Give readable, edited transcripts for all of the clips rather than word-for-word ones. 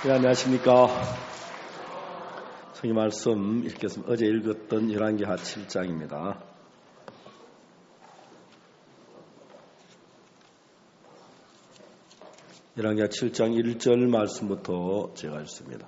네, 안녕하십니까. 성의 말씀 읽겠습니다. 어제 읽었던 열왕기하 7장입니다. 열왕기하 7장 1절 말씀부터 제가 읽습니다.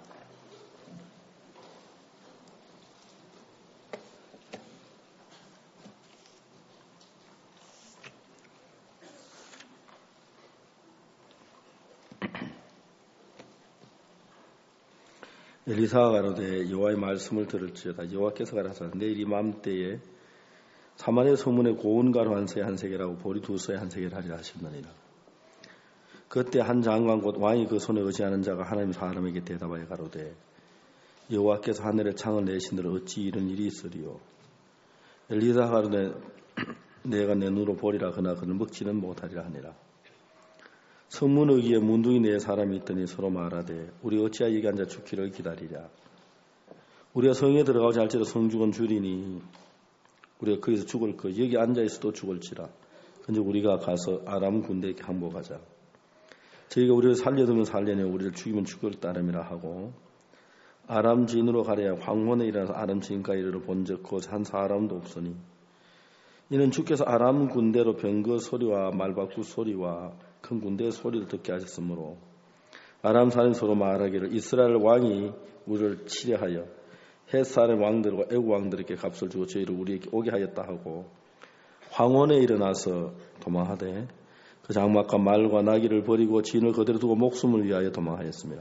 엘리사가 가로되 여호와의 말씀을 들을지어다. 여호와께서 가라사 내일 이맘때에 사마리아 서문에 고운 가루 한 세계라고 보리 두 쇠 한 세계를 하리라 하셨느니라. 그때 한 장관 곧 왕이 그 손에 의지하는 자가 하나님 사람에게 대답하여 가로되 여호와께서 하늘에 창을 내신들 어찌 이런 일이 있으리요. 엘리사가 가로되 내가 내 눈으로 보리라 그러나 그를 먹지는 못하리라 하니라. 성문 어귀에 문둥이 네 사람이 있더니 서로 말하되 우리 어찌하여 여기 앉아 죽기를 기다리랴. 우리가 성에 들어가지 할지라도 성죽은 줄이니 우리가 거기서 죽을 거 여기 앉아있어도 죽을지라. 근데 우리가 가서 아람 군대에게 항복하자. 저희가 우리를 살려두면 살려내 우리를 죽이면 죽을 따름이라 하고 아람 진으로 가려야 황혼에 일어나서 아람 진가에 이르러 본적 곧 한 사람도 없으니 이는 주께서 아람 군대로 병거 소리와 말바꾸 소리와 큰 군대의 소리를 듣게 하셨으므로 아람 사람이 서로 말하기를 이스라엘 왕이 우리를 치려하여 헷 사람 왕들과 애국 왕들에게 값을 주고 저희를 우리에게 오게 하였다 하고 황혼에 일어나서 도망하되 그 장막과 말과 나귀를 버리고 진을 그대로 두고 목숨을 위하여 도망하였습니다.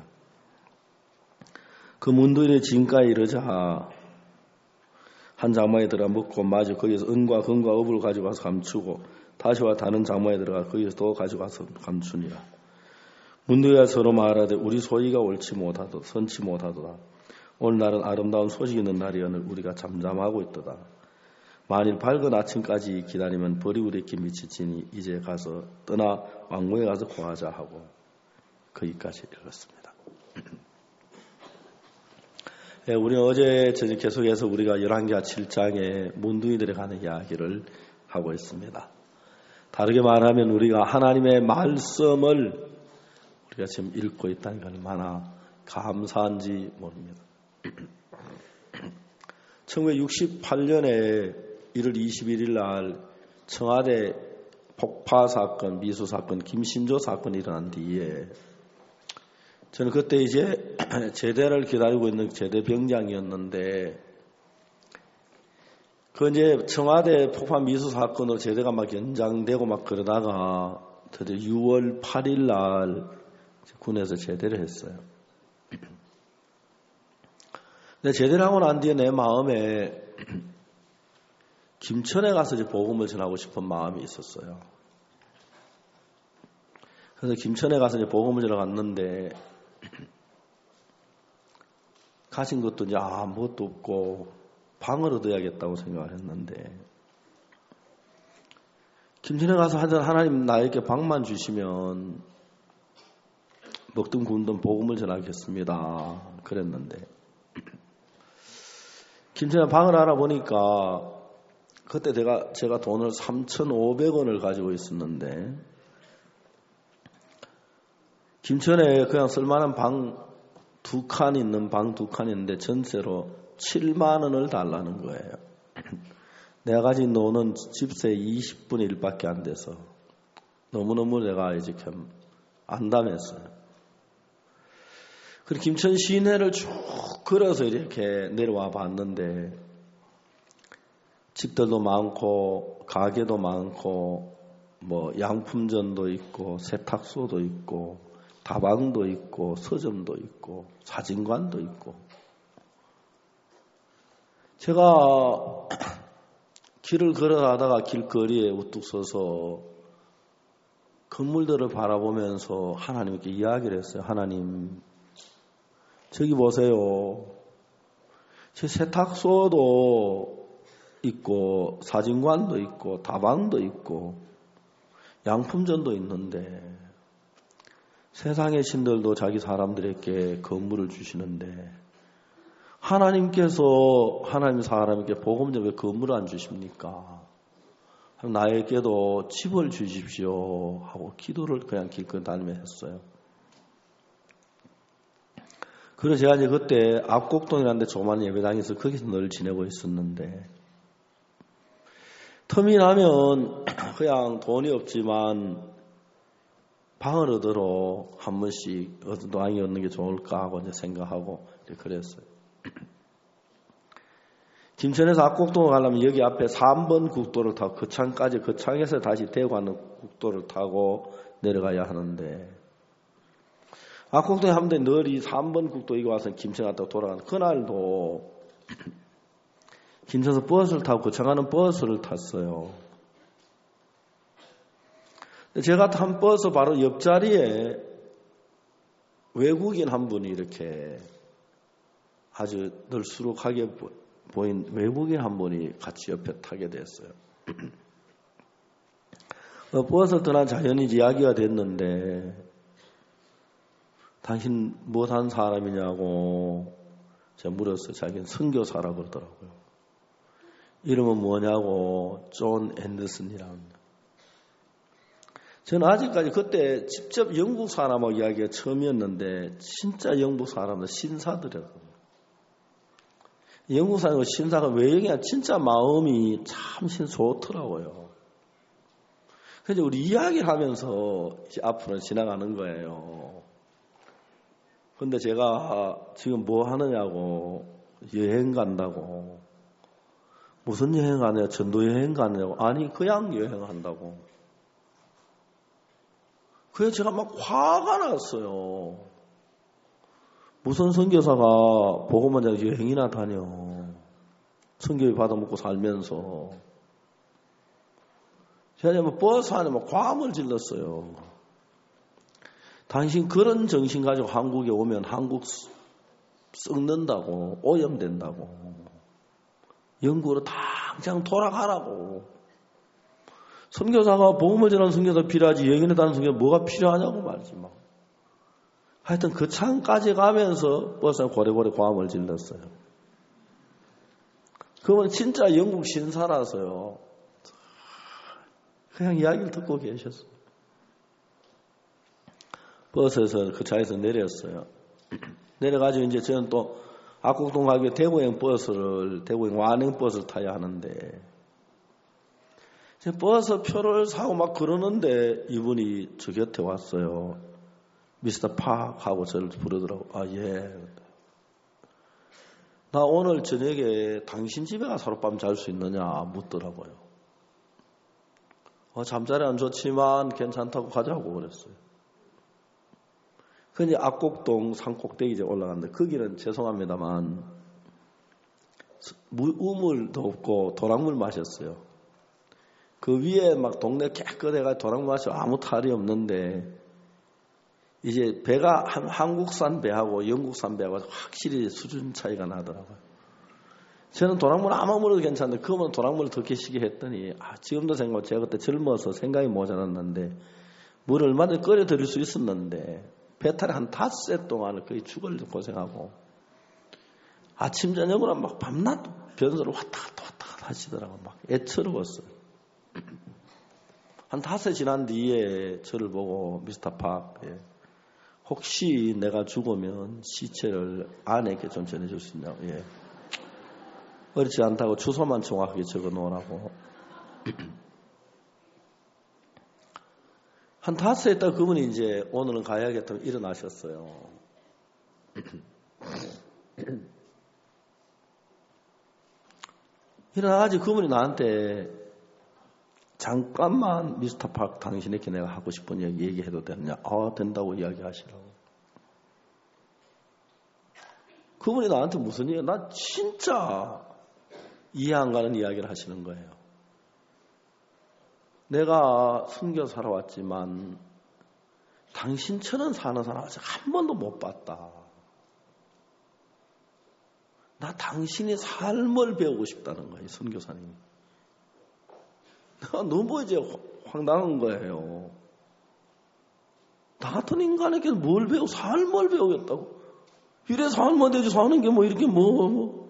그 문두인의 진가에 이르자 한 장막에 들어가 먹고 마저 거기서 은과 금과 업을 가지고 와서 감추고 다시와 다른 장막에 들어가 거기서 또 가지고 와서 감추니라. 문두이가 서로 말하되 우리 소리가 옳지 못하도다 선치 못하도다. 오늘 날은 아름다운 소식 있는 날이오늘 우리가 잠잠하고 있도다. 만일 밝은 아침까지 기다리면 벌이 우리에게 미치지니 이제 가서 떠나 왕궁에 가서 구하자 하고 거기까지 읽었습니다. 네, 우리는 어제 계속해서 우리가 열왕기하 7장에 문둥이들에 관한 이야기를 하고 있습니다. 다르게 말하면 우리가 하나님의 말씀을 우리가 지금 읽고 있다는 게 얼마나 감사한지 모릅니다. 1968년에 1월 21일 날 청와대 폭파 사건, 미수 사건, 김신조 사건이 일어난 뒤에 저는 그때 이제 제대를 기다리고 있는 제대 병장이었는데 그 이제 청와대 폭파 미수 사건으로 제대가 막 연장되고 막 그러다가 드디어 6월 8일 날 군에서 제대를 했어요. 근데 제대를 하고 난 뒤에 내 마음에 김천에 가서 이제 복음을 전하고 싶은 마음이 있었어요. 그래서 김천에 가서 이제 복음을 전하러 갔는데 가진 것도 이제 아무것도 없고 방을 얻어야겠다고 생각을 했는데 김천에 가서 하나님 나에게 방만 주시면 먹든 굶든 복음을 전하겠습니다. 그랬는데 김천에 방을 알아보니까 그때 제가 돈을 3,500원을 가지고 있었는데 김천에 그냥 쓸만한 방 두 칸 있는 방 두 칸 있는데 전세로 7만 원을 달라는 거예요. 내가 가진 돈은 집세 20분의 1밖에 안 돼서 너무너무 내가 이제 안담했어요. 그리고 김천 시내를 쭉 걸어서 이렇게 내려와 봤는데 집들도 많고 가게도 많고 뭐 양품점도 있고 세탁소도 있고 다방도 있고 서점도 있고 사진관도 있고 제가 길을 걸어가다가 길거리에 우뚝 서서 건물들을 바라보면서 하나님께 이야기를 했어요. 하나님 저기 보세요. 제 세탁소도 있고 사진관도 있고 다방도 있고 양품점도 있는데 세상의 신들도 자기 사람들에게 건물을 주시는데 하나님께서 하나님 사람에게 복음 전에 건물을 안 주십니까? 나에게도 집을 주십시오 하고 기도를 그냥 길거리 다니며 했어요. 그래서 제가 이제 그때 압곡동이라는 데 조그만 예배당에서 거기서 늘 지내고 있었는데, 텀이 나면 그냥 돈이 없지만 방을 얻으러 한 번씩 어떤 방이 얻는 게 좋을까 하고 이제 생각하고 이제 그랬어요. 김천에서 압곡동을 가려면 여기 앞에 3번 국도를 타고 거창까지, 거창에서 다시 대구 가는 국도를 타고 내려가야 하는데, 압곡동에 한 번 늘 이 3번 국도 이거 와서 김천 갔다가 돌아가는 그날도 김천에서 버스를 타고 거창 가는 버스를 탔어요. 제가 탄 버스 바로 옆자리에 외국인 한 분이 이렇게 아주 널수룩하게 보인 외국인 한 분이 같이 옆에 타게 됐어요. 버스 떠난 자연히 이야기가 됐는데, 당신 무엇하는 사람이냐고 제가 물었어요. 자기는 선교사라고 그러더라고요. 이름은 뭐냐고, 존 앤더슨이랍니다. 저는 아직까지 그때 직접 영국 사람하고 이야기가 처음이었는데, 진짜 영국 사람들 신사들이었거든요. 영국 사람하고 신사가 외형이 진짜 마음이 참 좋더라고요. 그래서 우리 이야기를 하면서 앞으로 지나가는 거예요. 근데 제가 지금 뭐 하느냐고, 여행 간다고. 무슨 여행 가냐, 전도 여행 가냐고. 아니, 그냥 여행한다고. 그래서 제가 막 화가 났어요. 무슨 선교사가 복음만 전하고 여행이나 다녀. 선교비 받아먹고 살면서. 제가 뭐 버스 안에 막 과음을 질렀어요. 당신 그런 정신 가지고 한국에 오면 한국 썩는다고, 오염된다고. 영국으로 당장 돌아가라고. 선교사가 복음을 전하는 선교사 필요하지 여행에 다니는 선교사 뭐가 필요하냐고 말이지 막. 하여튼 그 창까지 가면서 버스에 고래고래 과음을 질렀어요. 그분 진짜 영국 신사라서요. 그냥 이야기를 듣고 계셨어요. 버스에서 그 차에서 내렸어요. 내려가지고 이제 저는 또 압곡동 가기 위해 대구행 완행 버스를 타야 하는데, 버스 표를 사고 막 그러는데 이분이 저 곁에 왔어요. 미스터 팍 하고 저를 부르더라고. 아, 예. 나 오늘 저녁에 당신 집에 가서 하룻밤 잘 수 있느냐 묻더라고요. 잠자리 안 좋지만 괜찮다고 가자고 그랬어요. 근데 압곡동 산꼭대기 이제 올라갔는데, 거기는 죄송합니다만 우물도 없고 도랑물 마셨어요. 그 위에 막 동네 깨끗해가 도랑물 마시고 아무 탈이 없는데, 이제 배가 한국산 배하고 영국산 배하고 확실히 수준 차이가 나더라고요. 저는 도랑물 아무 물어도 괜찮은데 그거면 도랑물을 더 계시게 했더니, 지금도 생각하면 제가 그때 젊어서 생각이 모자랐는데 물을 얼마든지 끓여 드릴 수 있었는데, 배탈이 한 5세 동안 거의 죽을 고생하고 아침 저녁으로 막 밤낮 변소를 왔다 갔다 하시더라고요. 막 애처로웠어요. 한 5세 지난 뒤에 저를 보고 미스터 팍, 혹시 내가 죽으면 시체를 아내에게 좀 전해줄 수 있냐고. 예. 어렵지 않다고 주소만 정확하게 적어 놓으라고. 한 5세 있다 그분이 이제 오늘은 가야겠다고 일어나셨어요. 일어나가지고 그분이 나한테 잠깐만 미스터 팍 당신에게 내가 하고 싶은 얘기 얘기해도 되느냐. 된다고 이야기하시라고. 그분이 나한테 무슨 얘기, 나 진짜 이해 안 가는 이야기를 하시는 거예요. 내가 선교사로 왔지만 당신처럼 사는 사람 아직 한 번도 못 봤다. 나 당신의 삶을 배우고 싶다는 거예요, 선교사님이. 내가 너무 이제 황당한 거예요. 나 같은 인간에게 뭘 배우고 삶을 배우겠다고. 이래 살면 되지, 사는 게 뭐 이렇게 뭐.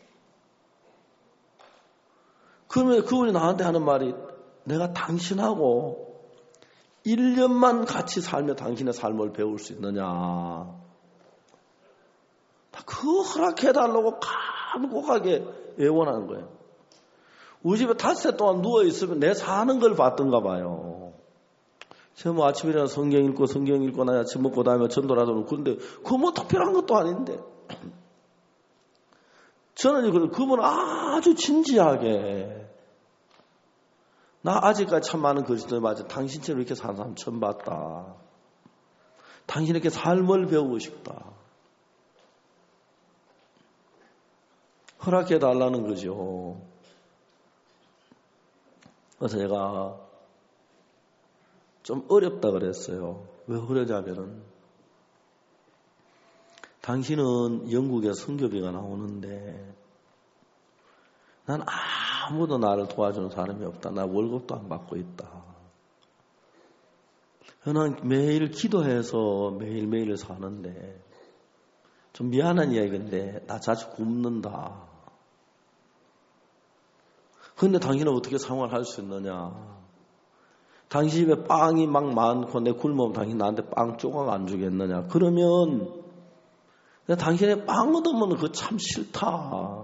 그러면 그분이 나한테 하는 말이, 내가 당신하고 1년만 같이 살며 당신의 삶을 배울 수 있느냐. 그 허락해달라고 간곡하게 애원하는 거예요. 우리 집에 닷새 동안 누워있으면 내 사는 걸 봤던가 봐요. 제가 뭐 아침에 일어나 성경 읽고 나 아침 먹고 다음에 전도라도 그런데 그거 뭐 특별한 것도 아닌데 저는 그분은 아주 진지하게 나 아직까지 참 많은 그리스도인들 맞아. 당신처럼 이렇게 사는 사람 처음 봤다. 당신 이렇게 삶을 배우고 싶다. 허락해 달라는 거죠. 그래서 제가 좀 어렵다 그랬어요. 왜 그러냐면은 당신은 영국에 선교비가 나오는데 난 아무도 나를 도와주는 사람이 없다. 나 월급도 안 받고 있다. 난 매일 기도해서 매일매일 사는데 좀 미안한 이야기인데 나 자주 굶는다. 그런데 당신은 어떻게 생활할 수 있느냐. 당신 집에 빵이 막 많고 내 굶으면 당신 나한테 빵 조각 안 주겠느냐. 그러면 내가 당신의 빵 얻으면 그거 참 싫다.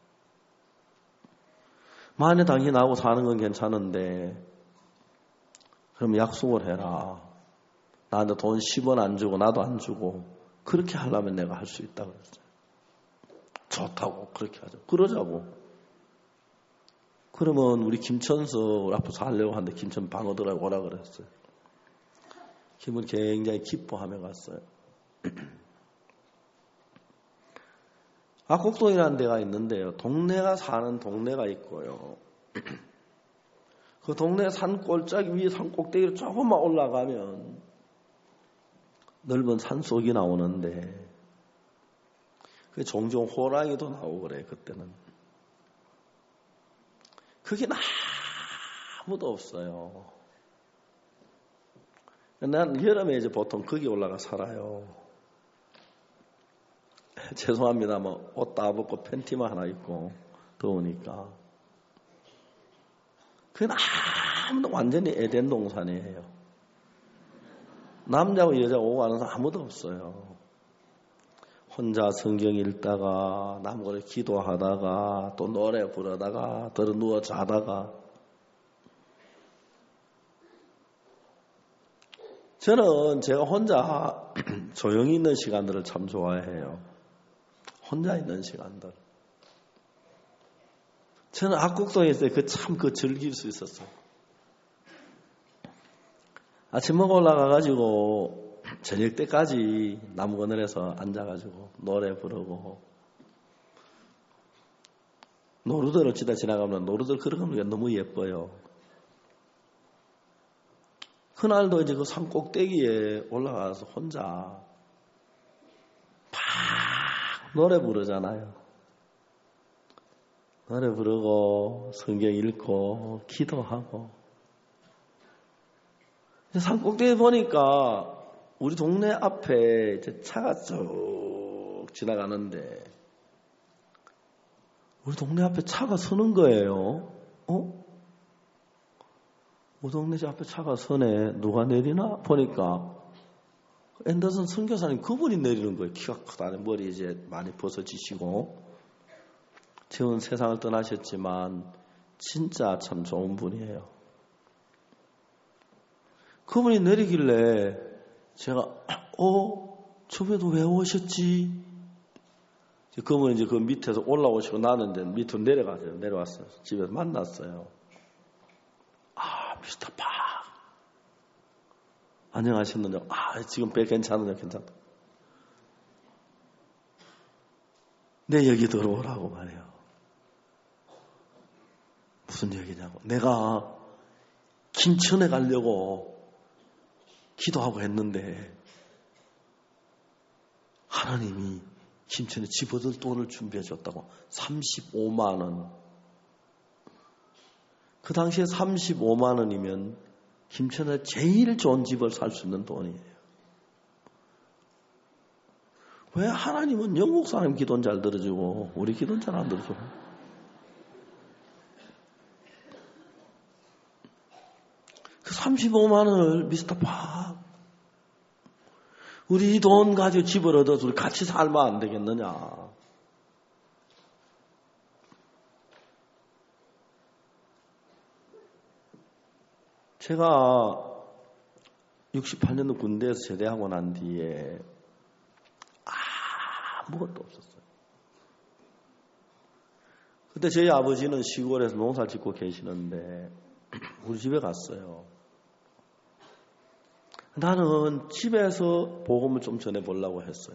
만약에 당신이 나하고 사는 건 괜찮은데 그럼 약속을 해라. 나한테 돈 10원 안 주고 나도 안 주고 그렇게 하려면 내가 할 수 있다 그랬어요. 좋다고 그렇게 하죠. 그러자고. 그러면 우리 김천서 우리 앞으로 살려고 하는데 김천 방어들하고 오라 그랬어요. 김은 굉장히 기뻐하며 갔어요. 악곡동이라는 데가 있는데요. 동네가 사는 동네가 있고요. 그 동네 산 꼴짜기 위에 산 꼭대기로 조금만 올라가면 넓은 산속이 나오는데 그 종종 호랑이도 나오고 그래 그때는. 그게 아무도 없어요. 난 여름에 이제 보통 거기 올라가 살아요. 죄송합니다. 뭐 옷 다 벗고 팬티만 하나 입고 더우니까. 그건 아무도 완전히 에덴 동산이에요. 남자고 여자 오고 가는 사람 아무도 없어요. 혼자 성경 읽다가 남고를 기도하다가 또 노래 부르다가 들어 누워 자다가 저는 제가 혼자 조용히 있는 시간들을 참 좋아해요. 혼자 있는 시간들. 저는 악곡동에 있을 때 참 즐길 수 있었어요. 아침 먹어 올라가가지고 저녁 때까지 나무 그늘에서 앉아가지고 노래 부르고 노루들을 치다 지나가면 노루들 걸어가는 게 너무 예뻐요. 그날도 이제 그 산 꼭대기에 올라가서 혼자 막 노래 부르잖아요. 노래 부르고 성경 읽고 기도하고 산 꼭대기 보니까 우리 동네 앞에 이제 차가 쭉 지나가는데 우리 동네 앞에 차가 서는 거예요. 우리 동네 앞에 차가 서네. 누가 내리나 보니까 앤더슨 선교사님 그분이 내리는 거예요. 키가 크다네. 머리 이제 많이 벗어지시고 지금 세상을 떠나셨지만 진짜 참 좋은 분이에요. 그분이 내리길래 제가 저분도 왜 오셨지? 그분이 이제 그 밑에서 올라오시고 나는데 밑으로 내려가세요. 내려왔어요. 집에서 만났어요. 미스터 박. 안녕하셨느냐? 지금 배 괜찮으냐? 괜찮다. 내 여기 들어오라고 말해요. 무슨 얘기냐고. 내가 김천에 가려고 기도하고 했는데 하나님이 김천에 집 얻을 돈을 준비해 줬다고. 35만 원. 그 당시에 35만 원이면 김천에 제일 좋은 집을 살 수 있는 돈이에요. 왜 하나님은 영국 사람 기도는 잘 들어주고 우리 기도는 잘 안 들어줘? 그 35만 원을 미스터 박 우리 돈 가지고 집을 얻어서 우리 같이 살면 안 되겠느냐. 제가 68년도 군대에서 제대하고 난 뒤에 아무것도 없었어요. 그때 저희 아버지는 시골에서 농사를 짓고 계시는데 우리 집에 갔어요. 나는 집에서 복음을 좀 전해보려고 했어요.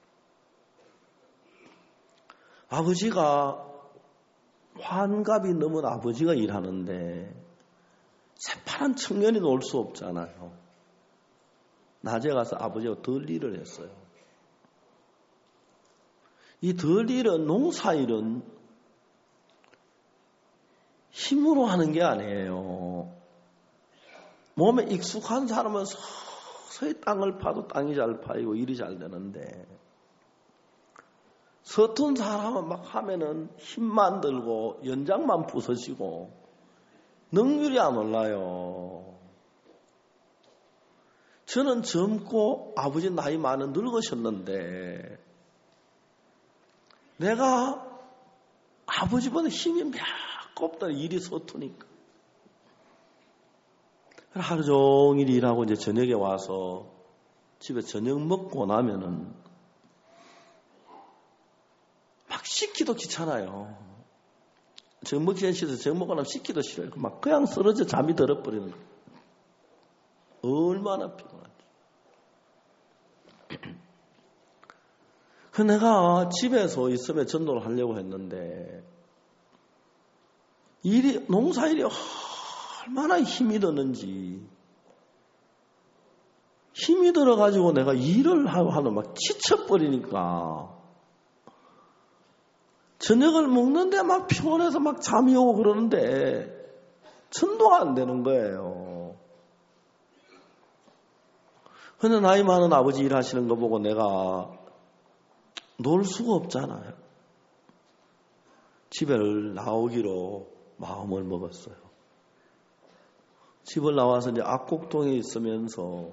아버지가 환갑이 넘은 아버지가 일하는데 새파란 청년이 놀 수 없잖아요. 낮에 가서 아버지가 덜일을 했어요. 이 덜일은, 농사일은 힘으로 하는 게 아니에요. 몸에 익숙한 사람은 서서히 땅을 파도 땅이 잘 파이고 일이 잘 되는데, 서툰 사람은 막 하면은 힘만 들고 연장만 부서지고 능률이 안 올라요. 저는 젊고 아버지 나이 많은 늙으셨는데 내가 아버지보다 힘이 몇 곱다 일이 서투니까. 하루 종일 일하고 이제 저녁에 와서 집에 저녁 먹고 나면은 막 씻기도 귀찮아요. 저녁 먹기 전에 씻어서 저녁 먹고 나면 씻기도 싫어요. 막 그냥 쓰러져 잠이 들어버리는 거예요. 얼마나 피곤하지. 그 내가 집에서 있으면 전도를 하려고 했는데 농사일이 얼마나 힘이 드는지, 힘이 들어가지고 내가 일을 하면 막 지쳐버리니까 저녁을 먹는데 막 피곤해서 막 잠이 오고 그러는데 전도가 안 되는 거예요. 근데 나이 많은 아버지 일하시는 거 보고 내가 놀 수가 없잖아요. 집을 나오기로 마음을 먹었어요. 집을 나와서 이제 압곡동에 있으면서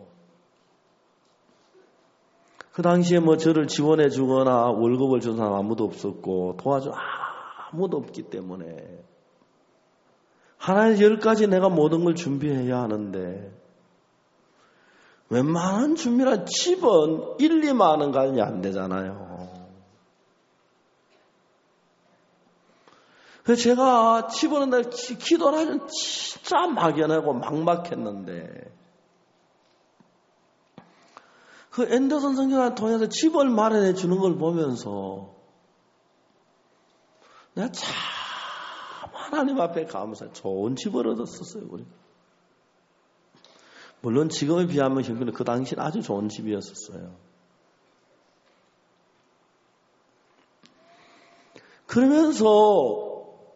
그 당시에 뭐 저를 지원해 주거나 월급을 준 사람 아무도 없었고 도와줄 아무도 없기 때문에 하나의 10가지 내가 모든 걸 준비해야 하는데 웬만한 준비란 집은 1, 2만 원 가량이 안 되잖아요. 그래서 제가 집어넣는 날 기도를 하면 진짜 막연하고 막막했는데 그 앤더슨 선교사를 통해서 집을 마련해 주는 걸 보면서 내가 참 하나님 앞에 감사해. 좋은 집을 얻었었어요, 우리. 물론 지금에 비하면 형편은 그 당시는 아주 좋은 집이었었어요. 그러면서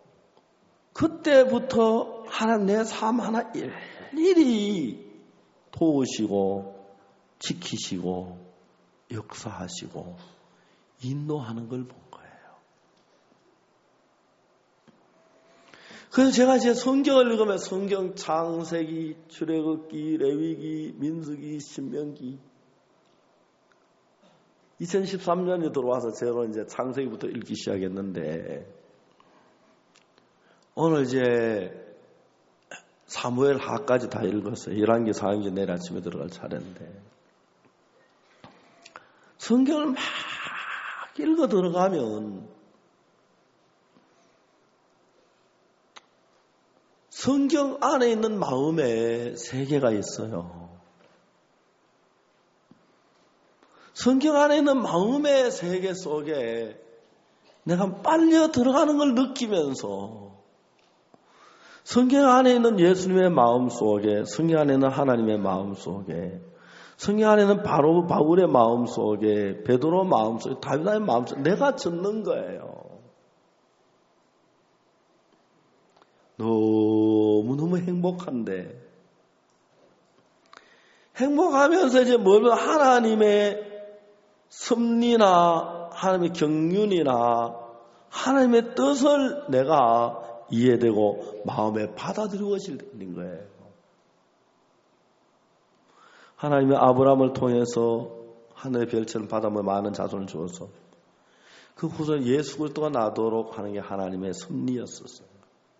그때부터 하나님 내 삶 하나 일일이 도우시고 지키시고 역사하시고 인도하는 걸 본 거예요. 그래서 제가 이제 성경을 읽으면 성경 창세기, 출애굽기, 레위기, 민수기, 신명기 2013년에 들어와서 제가 이제 창세기부터 읽기 시작했는데 오늘 이제 사무엘 하까지 다 읽었어요. 11개 사행기 내일 아침에 들어갈 차례인데 성경을 막 읽어 들어가면 성경 안에 있는 마음의 세계가 있어요. 성경 안에 있는 마음의 세계 속에 내가 빨려 들어가는 걸 느끼면서 성경 안에 있는 예수님의 마음 속에, 성경 안에 있는 하나님의 마음 속에, 성경 안에 있는 바울의 마음 속에, 베드로 마음 속에, 다윗의 마음 속에 내가 젖는 거예요. 너무너무 행복한데 행복하면서 이제 뭘 하나님의 섭리나 하나님의 경륜이나 하나님의 뜻을 내가 이해되고 마음에 받아들여지는 거예요. 하나님의 아브라함을 통해서 하늘의 별처럼 바다에 많은 자손을 주어서 그 후손 예수 그리스도가 나도록 하는 게 하나님의 섭리였었어요.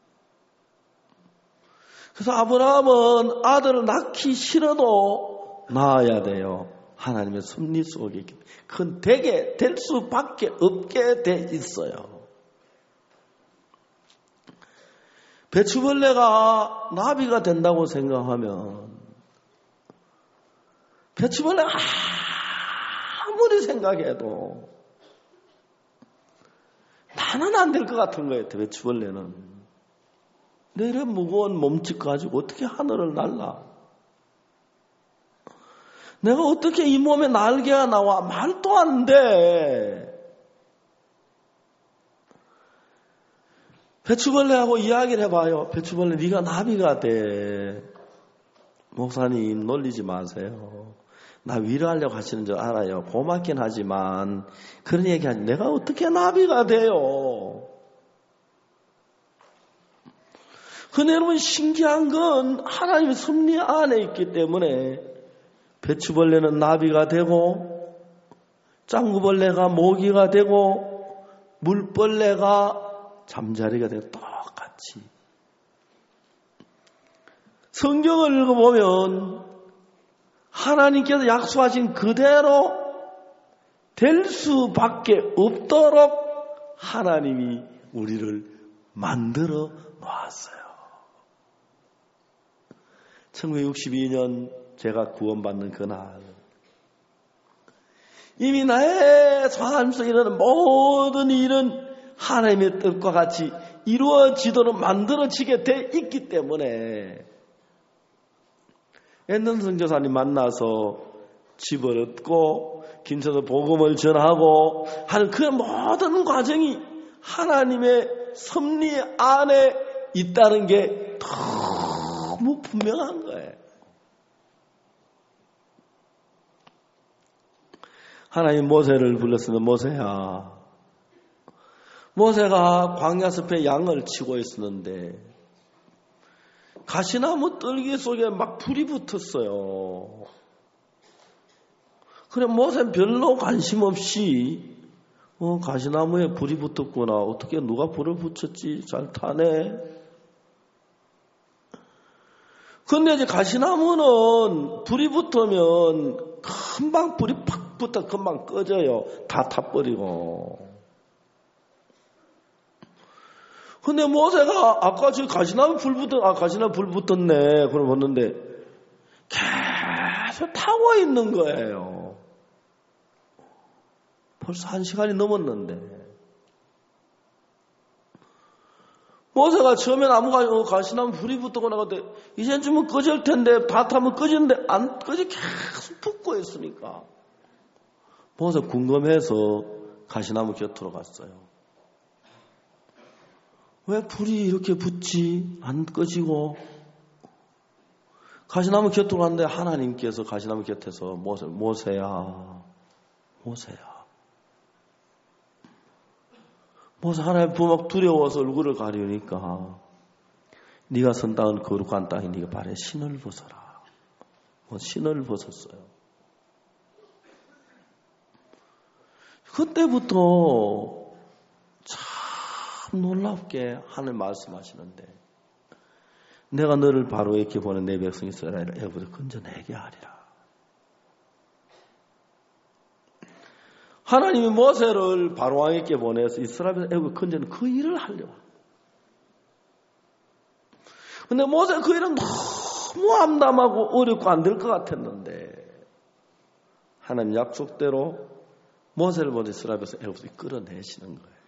그래서 아브라함은 아들을 낳기 싫어도 낳아야 돼요. 하나님의 섭리 속에 그건 되게 될 수밖에 없게 돼 있어요. 배추벌레가 나비가 된다고 생각하면 배추벌레가 아무리 생각해도 나는 안 될 것 같은 거예요. 배추벌레는 내래 무거운 몸짓 가지고 어떻게 하늘을 날라? 내가 어떻게 이 몸에 날개가 나와? 말도 안 돼. 배추벌레하고 이야기를 해봐요. 배추벌레 네가 나비가 돼. 목사님 놀리지 마세요. 나 위로하려고 하시는 줄 알아요. 고맙긴 하지만 그런 얘기하지. 내가 어떻게 나비가 돼요? 근데 여러분 신기한 건 하나님의 섭리 안에 있기 때문에 배추벌레는 나비가 되고 짱구벌레가 모기가 되고 물벌레가 잠자리가 되고 똑같이 성경을 읽어보면 하나님께서 약속하신 그대로 될 수밖에 없도록 하나님이 우리를 만들어 놓았어요. 1962년 제가 구원받는 그날 이미 나의 삶 속에 일어나는 모든 일은 하나님의 뜻과 같이 이루어지도록 만들어지게 돼 있기 때문에 앤던 선교사님 만나서 집을 얻고 김천도 복음을 전하고 하는 그 모든 과정이 하나님의 섭리 안에 있다는 게 너무 분명한 거예요. 하나님 모세를 불렀으면 모세야. 모세가 광야숲에 양을 치고 있었는데 가시나무 뜰기 속에 막 불이 붙었어요. 그래 모세는 별로 관심 없이 가시나무에 불이 붙었구나. 어떻게 누가 불을 붙였지? 잘 타네. 근데 이제 가시나무는 불이 붙으면 금방 불이 팍 붙어 금방 꺼져요. 다 타버리고. 근데 모세가 아까 저 가시나무 불 붙었네. 그걸 봤는데 계속 타고 있는 거예요. 벌써 1시간이 넘었는데. 모세가 처음엔 가시나무 불이 붙고 나가는데 이젠 좀 꺼질 텐데 다 타면 꺼지는데 안 꺼지 계속 붙고 있으니까 모세 궁금해서 가시나무 곁으로 갔어요. 왜 불이 이렇게 붙지? 안 꺼지고. 가시나무 곁으로 갔는데 하나님께서 가시나무 곁에서 모세야. 모세 하나님 부막 두려워서 얼굴을 가리우니까 네가 선 땅은 거룩한 땅이 네가 발에 신을 벗어라. 신을 벗었어요. 그때부터 참 놀랍게 하늘 말씀하시는데 내가 너를 바로에게 보낸 내 백성 이스라엘을 애굽에서 건져내게 하리라. 하나님이 모세를 바로왕에게 보내서 이스라엘에서 애굽을 건져내는 그 일을 하려고. 근데 모세가 그 일은 너무 암담하고 어렵고 안 될 것 같았는데 하나님 약속대로 모세를 보내 이스라엘에서 애굽에서 끌어내시는 거예요.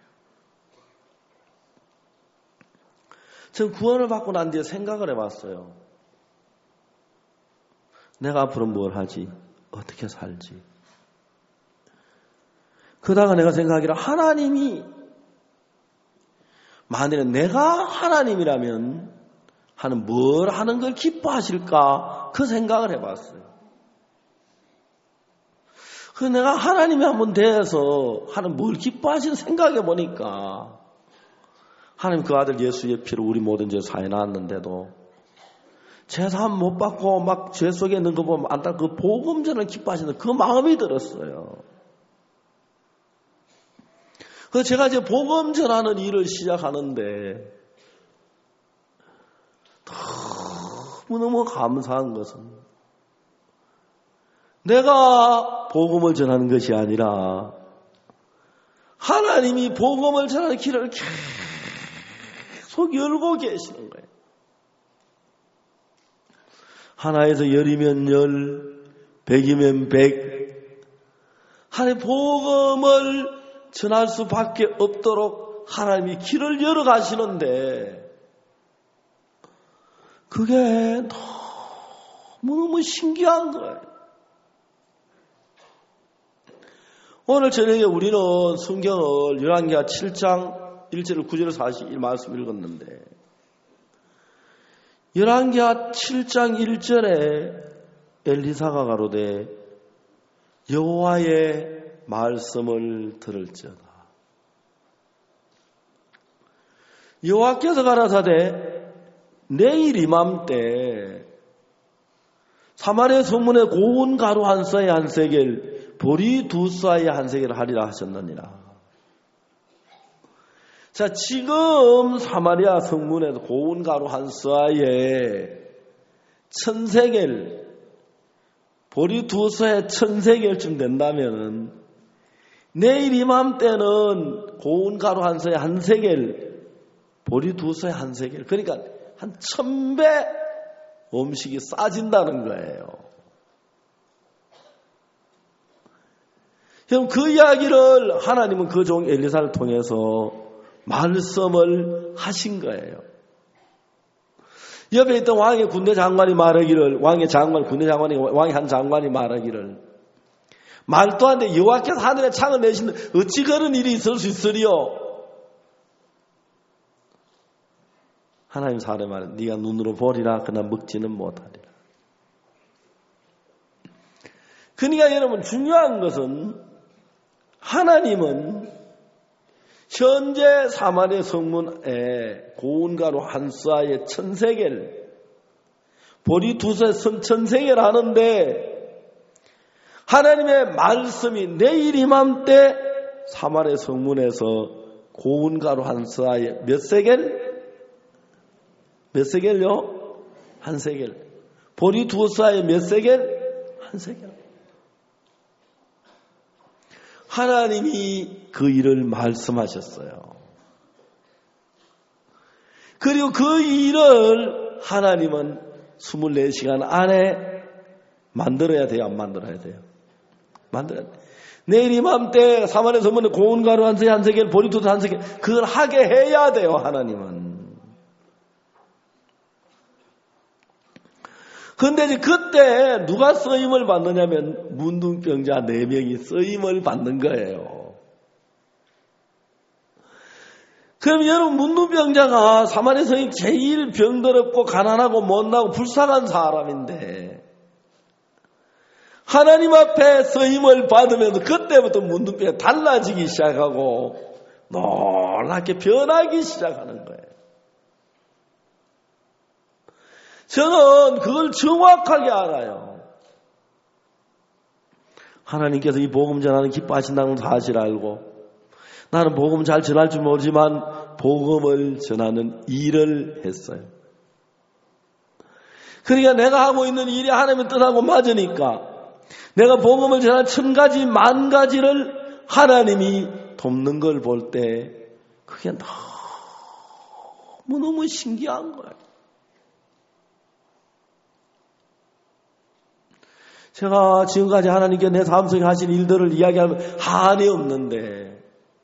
전 구원을 받고 난 뒤에 생각을 해봤어요. 내가 앞으로 뭘 하지? 어떻게 살지? 그러다가 내가 생각하기를 하나님이 만일에 내가 하나님이라면 뭘 하는 걸 기뻐하실까? 그 생각을 해봤어요. 그래서 내가 하나님이 한번 대해서 하는 뭘 기뻐하시는 생각해 보니까 하나님 그 아들 예수의 피로 우리 모든 죄 사해 놨는데도 제사함 못 받고 막 죄 속에 있는 거 보면 안타 그 복음 전을 기뻐하시는 그 마음이 들었어요. 그래서 제가 이제 복음 전하는 일을 시작하는데 너무너무 감사한 것은 내가 복음을 전하는 것이 아니라 하나님이 복음을 전하는 길을 계속 열고 계시는 거예요. 하나에서 열이면 열, 백이면 백. 하나님 복음을 전할 수밖에 없도록 하나님이 길을 열어 가시는데 그게 너무너무 신기한 거예요. 오늘 저녁에 우리는 성경을 열왕기하 7장 1절을 9절을 41 말씀 읽었는데 열왕기하 7장 1절에 엘리사가 가로되 여호와의 말씀을 들을지어다. 여호와께서 가라사대 내일 이맘때 사마리아 성문에 고운 가루 한 쌀에 한 세겔 보리 두 쌀에 한 세겔 하리라 하셨느니라. 자, 지금 사마리아 성문에서 고운 가루 한 쌀에 1000세겔 보리 두 쌀에 1000세겔쯤 된다면은 내일 이맘때는 고운 가루 한 쌀에 한 세겔 보리 두 쌀에 한 세겔 그러니까 한 1000배 음식이 싸진다는 거예요. 그럼 그 이야기를 하나님은 그 종 엘리사를 통해서 말씀을 하신 거예요. 옆에 있던 왕의 군대 장관이 말하기를 왕의 한 장관이 말하기를 말도 안 돼 여호와께서 하늘에 창을 내시는데 어찌 그런 일이 있을 수 있으리요. 하나님 사례 말해 네가 눈으로 보리라 그러나 먹지는 못하리라. 그러니까 여러분 중요한 것은 하나님은 현재 사마리아 성문에 고운 가루 한 쌀에 1000세겔 보리 두 쌀에 1000세겔 하는데 하나님의 말씀이 내일 이맘때 사마리아 성문에서 고운 가루 한 쌀에 몇 세겔? 몇 세겔요? 한 세겔. 보리 두 쌀에 몇 세겔? 한 세겔. 하나님이 그 일을 말씀하셨어요. 그리고 그 일을 하나님은 24시간 안에 만들어야 돼요? 안 만들어야 돼요? 만들어야 돼요. 내일 이맘때 사마리아 성문에 고운 가루 한 세겔, 보리 두 쌀 한 세겔 그걸 하게 해야 돼요. 하나님은. 그런데 이제 그때 누가 쓰임을 받느냐면 문둥병자 4명이 쓰임을 받는 거예요. 그럼 여러분 문둥병자가 사마리아 성이 제일 병더럽고 가난하고 못나고 불쌍한 사람인데 하나님 앞에 쓰임을 받으면서 그때부터 문둥병이 달라지기 시작하고 놀랍게 변하기 시작하는 거예요. 저는 그걸 정확하게 알아요. 하나님께서 이 복음 전하는 기뻐하신다는 사실 알고 나는 복음 잘 전할 줄 모르지만 복음을 전하는 일을 했어요. 그러니까 내가 하고 있는 일이 하나님의 뜻하고 맞으니까 내가 복음을 전할 1000가지, 10,000가지를 하나님이 돕는 걸 볼 때 그게 너무너무 신기한 거예요. 제가 지금까지 하나님께 내 삶 속에 하신 일들을 이야기하면 한이 없는데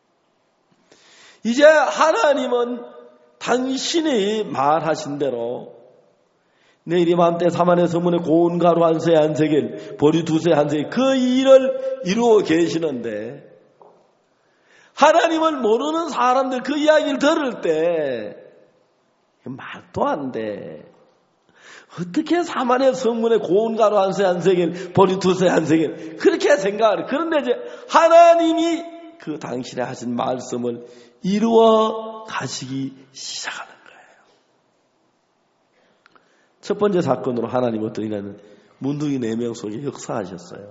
이제 하나님은 당신이 말하신 대로 내일 이맘때 사마리아 성문에 고운 가루 한 쇠 한 세겔 보리 두 쇠 한 세겔 그 일을 이루어 계시는데 하나님을 모르는 사람들 그 이야기를 들을 때 말도 안 돼. 어떻게 사마리아 성문에 고운 가루 한 쇠 한 세겔, 보리 두 쇠 한 세겔 그렇게 생각을 해요. 그런데 이제 하나님이 그 당신의 하신 말씀을 이루어 가시기 시작하는 거예요. 첫 번째 사건으로 하나님 어떤 인간은 문둥이 4명 속에 역사하셨어요.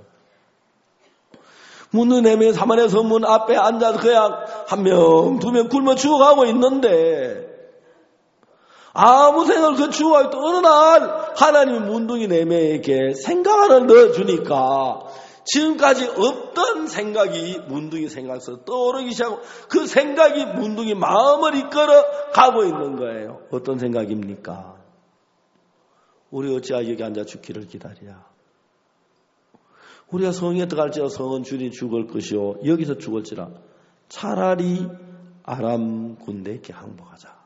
문둥이 4명이 사마리아 성문 앞에 앉아서 그냥 1명, 2명 굶어 죽어가고 있는데 아무 생각을 그 죽어가고 또 어느 날 하나님이 문둥이 4명에게 생각 하나를 넣어주니까 지금까지 없던 생각이 문둥이 생각에서 떠오르기 시작하고 그 생각이 문둥이 마음을 이끌어 가고 있는 거예요. 어떤 생각입니까? 우리 어찌하여 여기 앉아 죽기를 기다리야. 우리가 성에 들어갈지라 성은 주님 죽을 것이요 여기서 죽을지라 차라리 아람 군대에게 항복하자.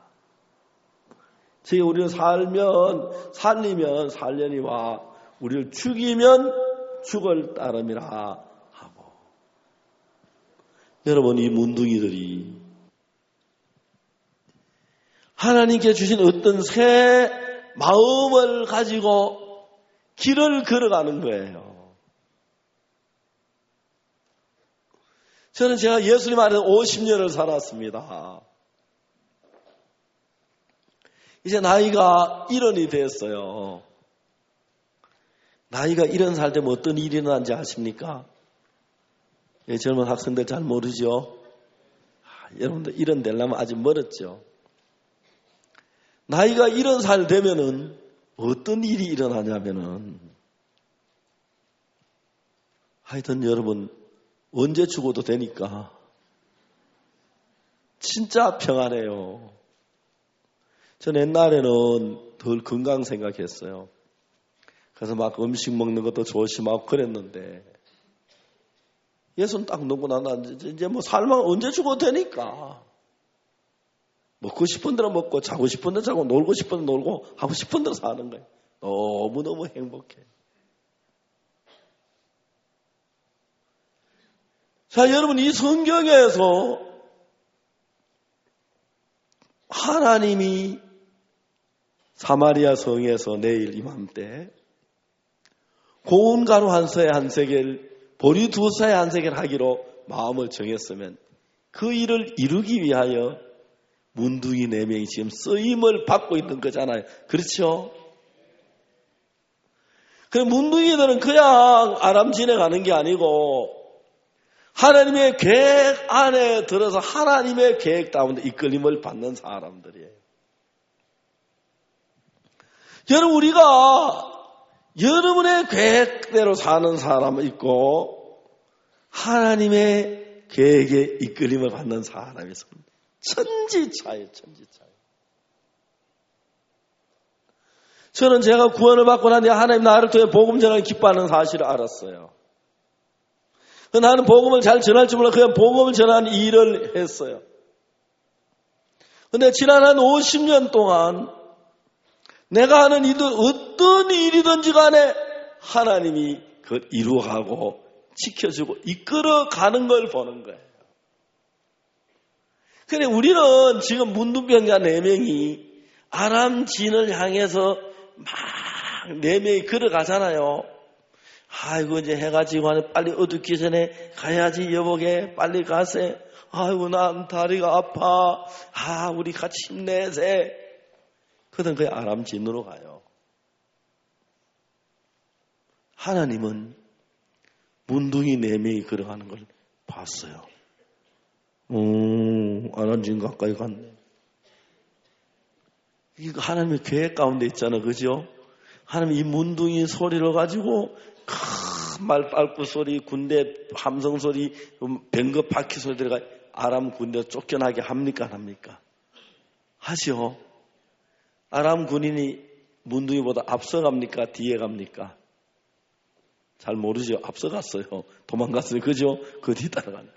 즉 우리를 살리면 살려니와 우리를 죽이면 죽을 따름이라 하고. 여러분, 이 문둥이들이 하나님께 주신 어떤 새 마음을 가지고 길을 걸어가는 거예요. 저는 제가 예수님 안에서 50년을 살았습니다. 이제 나이가 70이 됐어요. 나이가 70살 되면 어떤 일이 일어난지 아십니까? 예, 젊은 학생들 잘 모르죠? 여러분들 70 되려면 아직 멀었죠. 나이가 70살 되면은 어떤 일이 일어나냐면은 하여튼 여러분 언제 죽어도 되니까 진짜 평안해요. 전 옛날에는 덜 건강 생각했어요. 그래서 막 음식 먹는 것도 조심하고 그랬는데 예수는 딱 놓고 나나 이제 뭐 살면 언제 죽어도 되니까 먹고 싶은 대로 먹고 자고 싶은 대로 자고 놀고 싶은 대로 놀고 하고 싶은 대로 사는 거예요. 너무너무 행복해. 자, 여러분 이 성경에서 하나님이 사마리아 성에서 내일 이맘때 고운 가루 한 서에 한 세겔, 보리 2서에 한 세겔 하기로 마음을 정했으면 그 일을 이루기 위하여 문둥이 4명이 지금 쓰임을 받고 있는 거잖아요. 그렇죠? 그럼 문둥이들은 그냥 아람 지내가는 게 아니고 하나님의 계획 안에 들어서 하나님의 계획 가운데 이끌림을 받는 사람들이에요. 여러분, 우리가 여러분의 계획대로 사는 사람은 있고 하나님의 계획에 이끌림을 받는 사람이 있습니다. 천지차이에요. 천지차이. 저는 제가 구원을 받고 난 뒤에 하나님 나를 통해 복음 전하는 기뻐하는 사실을 알았어요. 나는 복음을 잘 전할 줄 몰라 그냥 복음을 전하는 일을 했어요. 그런데 지난 한 50년 동안 내가 하는 일은 어떤 일이든지 간에 하나님이 그걸 이루어가고 지켜주고 이끌어가는 걸 보는 거예요. 그런데 우리는 지금 문둥병자 4명이 아람 진을 향해서 막 4명이 걸어가잖아요. 아이고 이제 해가 지고 하네 빨리 어둡기 전에 가야지 여보게 빨리 가세. 아이고 난 다리가 아파. 우리 같이 힘내세. 그든 그 아람 진으로 가요. 하나님은 문둥이 4명이 걸어가는 걸 봤어요. 아람 진 가까이 갔네. 이거 하나님의 계획 가운데 있잖아, 그죠? 하나님 이 문둥이 소리를 가지고 큰 말발굽 소리, 군대 함성 소리, 병거 바퀴 소리 들어가 아람 군대 쫓겨나게 합니까, 안 합니까? 하시오. 아람 군인이 문둥이보다 앞서갑니까, 뒤에 갑니까? 잘 모르죠. 앞서갔어요. 도망갔어요. 그죠? 그 뒤 따라가니까.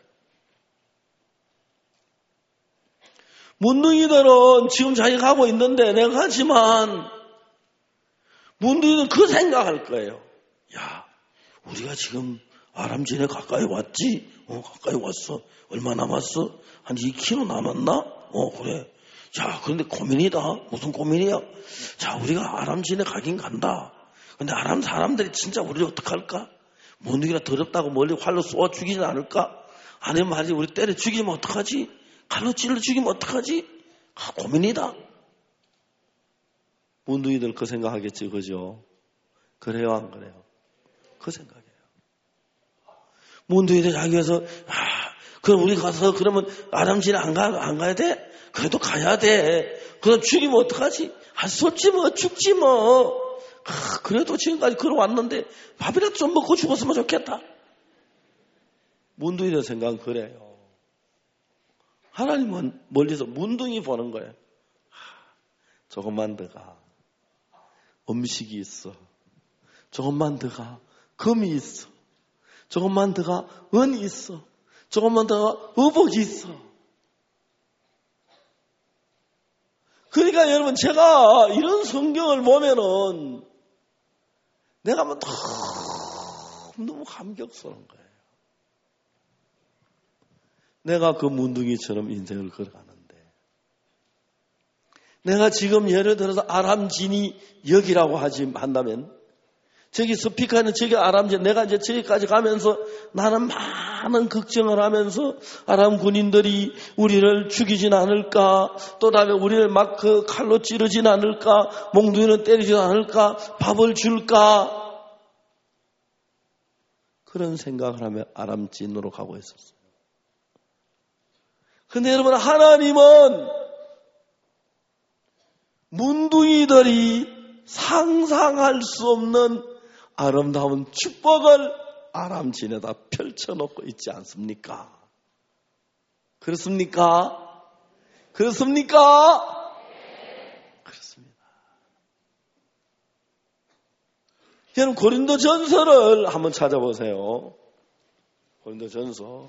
문둥이들은 지금 자기가 가고 있는데 내가 가지만 문둥이는 그 생각할 거예요. 야, 우리가 지금 아람진에 가까이 왔지? 가까이 왔어. 얼마 남았어? 한 2km 남았나? 그래. 자, 그런데 고민이다. 무슨 고민이야? 자, 우리가 아람진에 가긴 간다. 근데 아람 사람들이 진짜 우리를 어떡할까? 문둥이가 더럽다고 멀리 활로 쏘아 죽이진 않을까? 아니면 말이지 우리 때려 죽이면 어떡하지? 칼로 찔러 죽이면 어떡하지? 고민이다. 문둥이들 그 생각하겠지, 그죠? 그래요, 안 그래요? 그 생각이에요. 문둥이들 자기에서 그럼 우리 가서 그러면 아담진에 안 가야 돼? 그래도 가야 돼. 그럼 죽이면 어떡하지? 할 수 없지 뭐, 죽지 뭐. 그래도 지금까지 걸어왔는데 밥이라도 좀 먹고 죽었으면 좋겠다. 문둥이들 생각은 그래요. 하나님은 멀리서 문둥이 보는 거예요. 조금만 더 가. 음식이 있어. 조금만 더 가. 금이 있어. 조금만 더 가. 은이 있어. 조금만 더 가. 의복이 있어. 그러니까 여러분, 제가 이런 성경을 보면은 내가 너무 감격스러운 거예요. 내가 그 문둥이처럼 인생을 걸어가는데, 내가 지금 예를 들어서 아람진이 여기라고 한다면, 저기 스피커는 저기 아람진, 내가 이제 저기까지 가면서 나는 많은 걱정을 하면서 아람 군인들이 우리를 죽이진 않을까, 또 다음에 우리를 막 그 칼로 찌르진 않을까, 몽둥이는 때리진 않을까, 밥을 줄까, 그런 생각을 하며 아람진으로 가고 있었어요. 근데 여러분, 하나님은 문둥이들이 상상할 수 없는 아름다운 축복을 아람진에다 펼쳐놓고 있지 않습니까? 그렇습니까? 그렇습니까? 그렇습니다. 여러분, 고린도전서를 한번 찾아보세요. 고린도전서.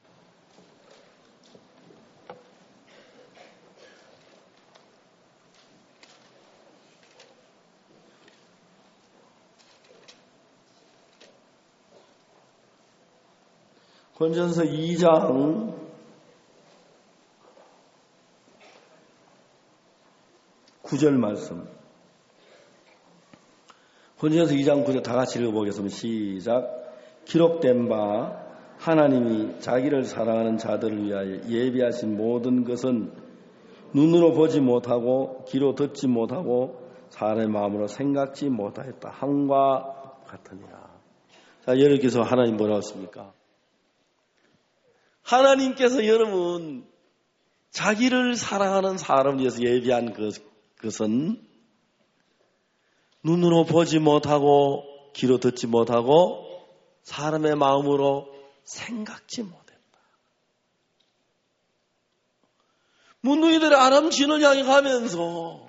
고린도전서 2장 9절 말씀. 고린도전서 2장 9절 다 같이 읽어보겠습니다. 시작. 기록된 바 하나님이 자기를 사랑하는 자들을 위하여 예비하신 모든 것은 눈으로 보지 못하고 귀로 듣지 못하고 사람의 마음으로 생각지 못하였다. 함과 같으니라. 자, 여러분께서 하나님 뭐라고 했습니까? 하나님께서 여러분 자기를 사랑하는 사람을 위해서 예비한 것은 눈으로 보지 못하고 귀로 듣지 못하고 사람의 마음으로 생각지 못했다. 문둥이들이 아람진을 향해 가면서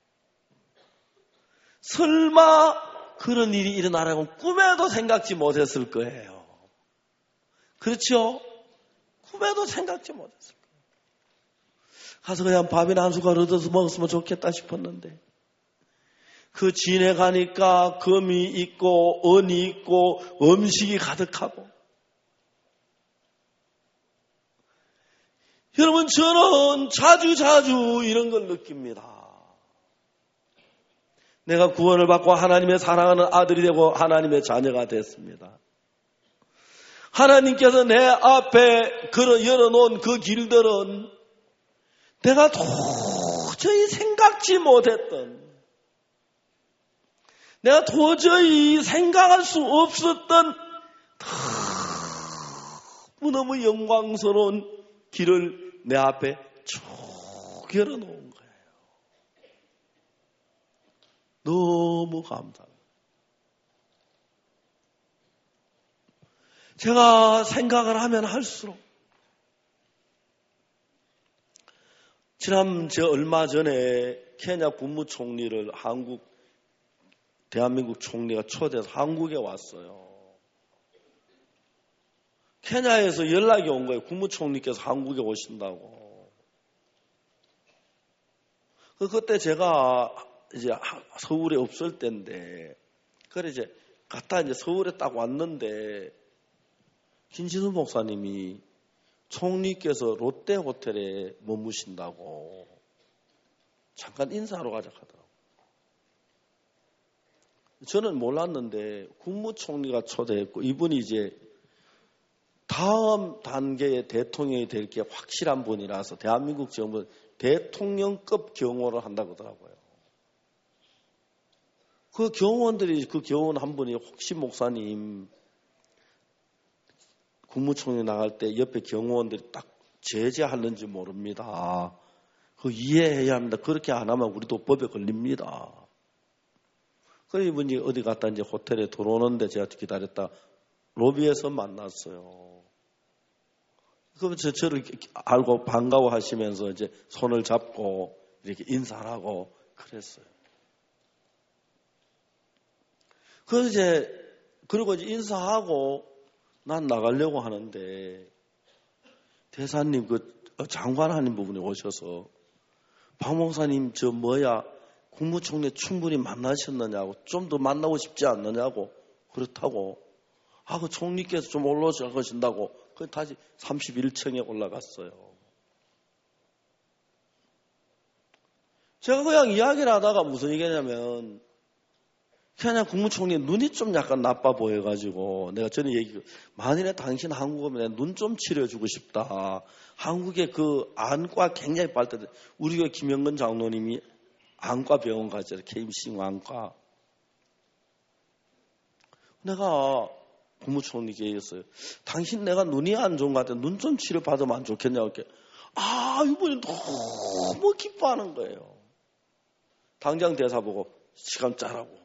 설마 그런 일이 일어나라고 꿈에도 생각지 못했을 거예요. 그렇죠? 꿈에도 생각지 못했을 거예요. 가서 그냥 밥이나 한 숟갈 얻어서 먹었으면 좋겠다 싶었는데 그 진에 가니까 금이 있고 은이 있고 음식이 가득하고, 여러분 저는 자주 이런 걸 느낍니다. 내가 구원을 받고 하나님의 사랑하는 아들이 되고 하나님의 자녀가 됐습니다. 하나님께서 내 앞에 열어놓은 그 길들은 내가 도저히 생각지 못했던, 내가 도저히 생각할 수 없었던 너무너무 영광스러운 길을 내 앞에 쭉 열어놓은 거예요. 너무 감사합니다. 제가 생각을 하면 할수록, 얼마 전에 케냐 국무총리를 대한민국 총리가 초대해서 한국에 왔어요. 케냐에서 연락이 온 거예요. 국무총리께서 한국에 오신다고. 그때 제가 이제 서울에 없을 때인데, 그래 이제 갔다 이제 서울에 딱 왔는데, 김진수 목사님이 총리께서 롯데 호텔에 머무신다고 잠깐 인사하러 가자 하더라고요. 저는 몰랐는데 국무총리가 초대했고, 이분이 이제 다음 단계의 대통령이 될 게 확실한 분이라서 대한민국 정부 대통령급 경호를 한다고 하더라고요. 그 경호원들이, 그 경호원 한 분이 혹시 목사님 국무총리 나갈 때 옆에 경호원들이 딱 제재하는지 모릅니다. 그 이해해야 합니다. 그렇게 안 하면 우리도 법에 걸립니다. 그래서 이분이 어디 갔다 이제 호텔에 들어오는데 제가 기다렸다 로비에서 만났어요. 그럼 저를 알고 반가워하시면서 이제 손을 잡고 이렇게 인사를 하고 그랬어요. 그리고 이제 인사하고 난 나가려고 하는데 대사님 장관하는 부분에 오셔서 박 목사님 국무총리 충분히 만나셨느냐고 좀 더 만나고 싶지 않느냐고 그렇다고 그 총리께서 좀 올라가신다고 다시 31층에 올라갔어요. 제가 그냥 이야기를 하다가 무슨 얘기냐면 그냥 국무총리 눈이 좀 약간 나빠 보여가지고 내가 전에 만일에 당신 한국 오면 내 눈 좀 치료해주고 싶다. 한국의 그 안과 굉장히 발달돼. 우리 교회 김영근 장로님이 안과 병원 가잖아요. KMC 안과. 내가 국무총리께 얘기했어요. 당신 내가 눈이 안 좋은 것 같아. 눈 좀 치료받으면 안 좋겠냐고. 이분이 너무 기뻐하는 거예요. 당장 대사 보고 시간 짜라고.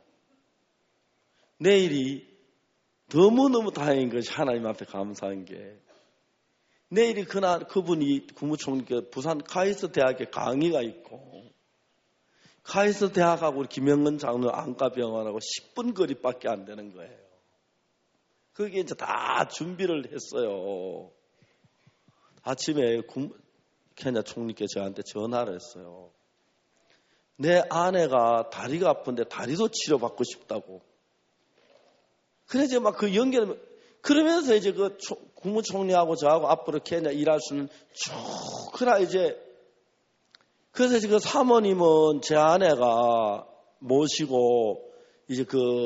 내일이 너무너무 다행인 것이 하나님 앞에 감사한 게 내일이 그분이 국무총리께 부산 카이스트 대학에 강의가 있고 카이스트 대학하고 우리 김영근 장로 안과병원하고 10분 거리밖에 안 되는 거예요. 그게 이제 다 준비를 했어요. 아침에 케냐 총리께 저한테 전화를 했어요. 내 아내가 다리가 아픈데 다리도 치료받고 싶다고. 그래서 막 그 연결을, 그러면서 이제 국무총리하고 저하고 앞으로 케냐 일할 수는 쭉, 그래서 이제 그 사모님은 제 아내가 모시고 이제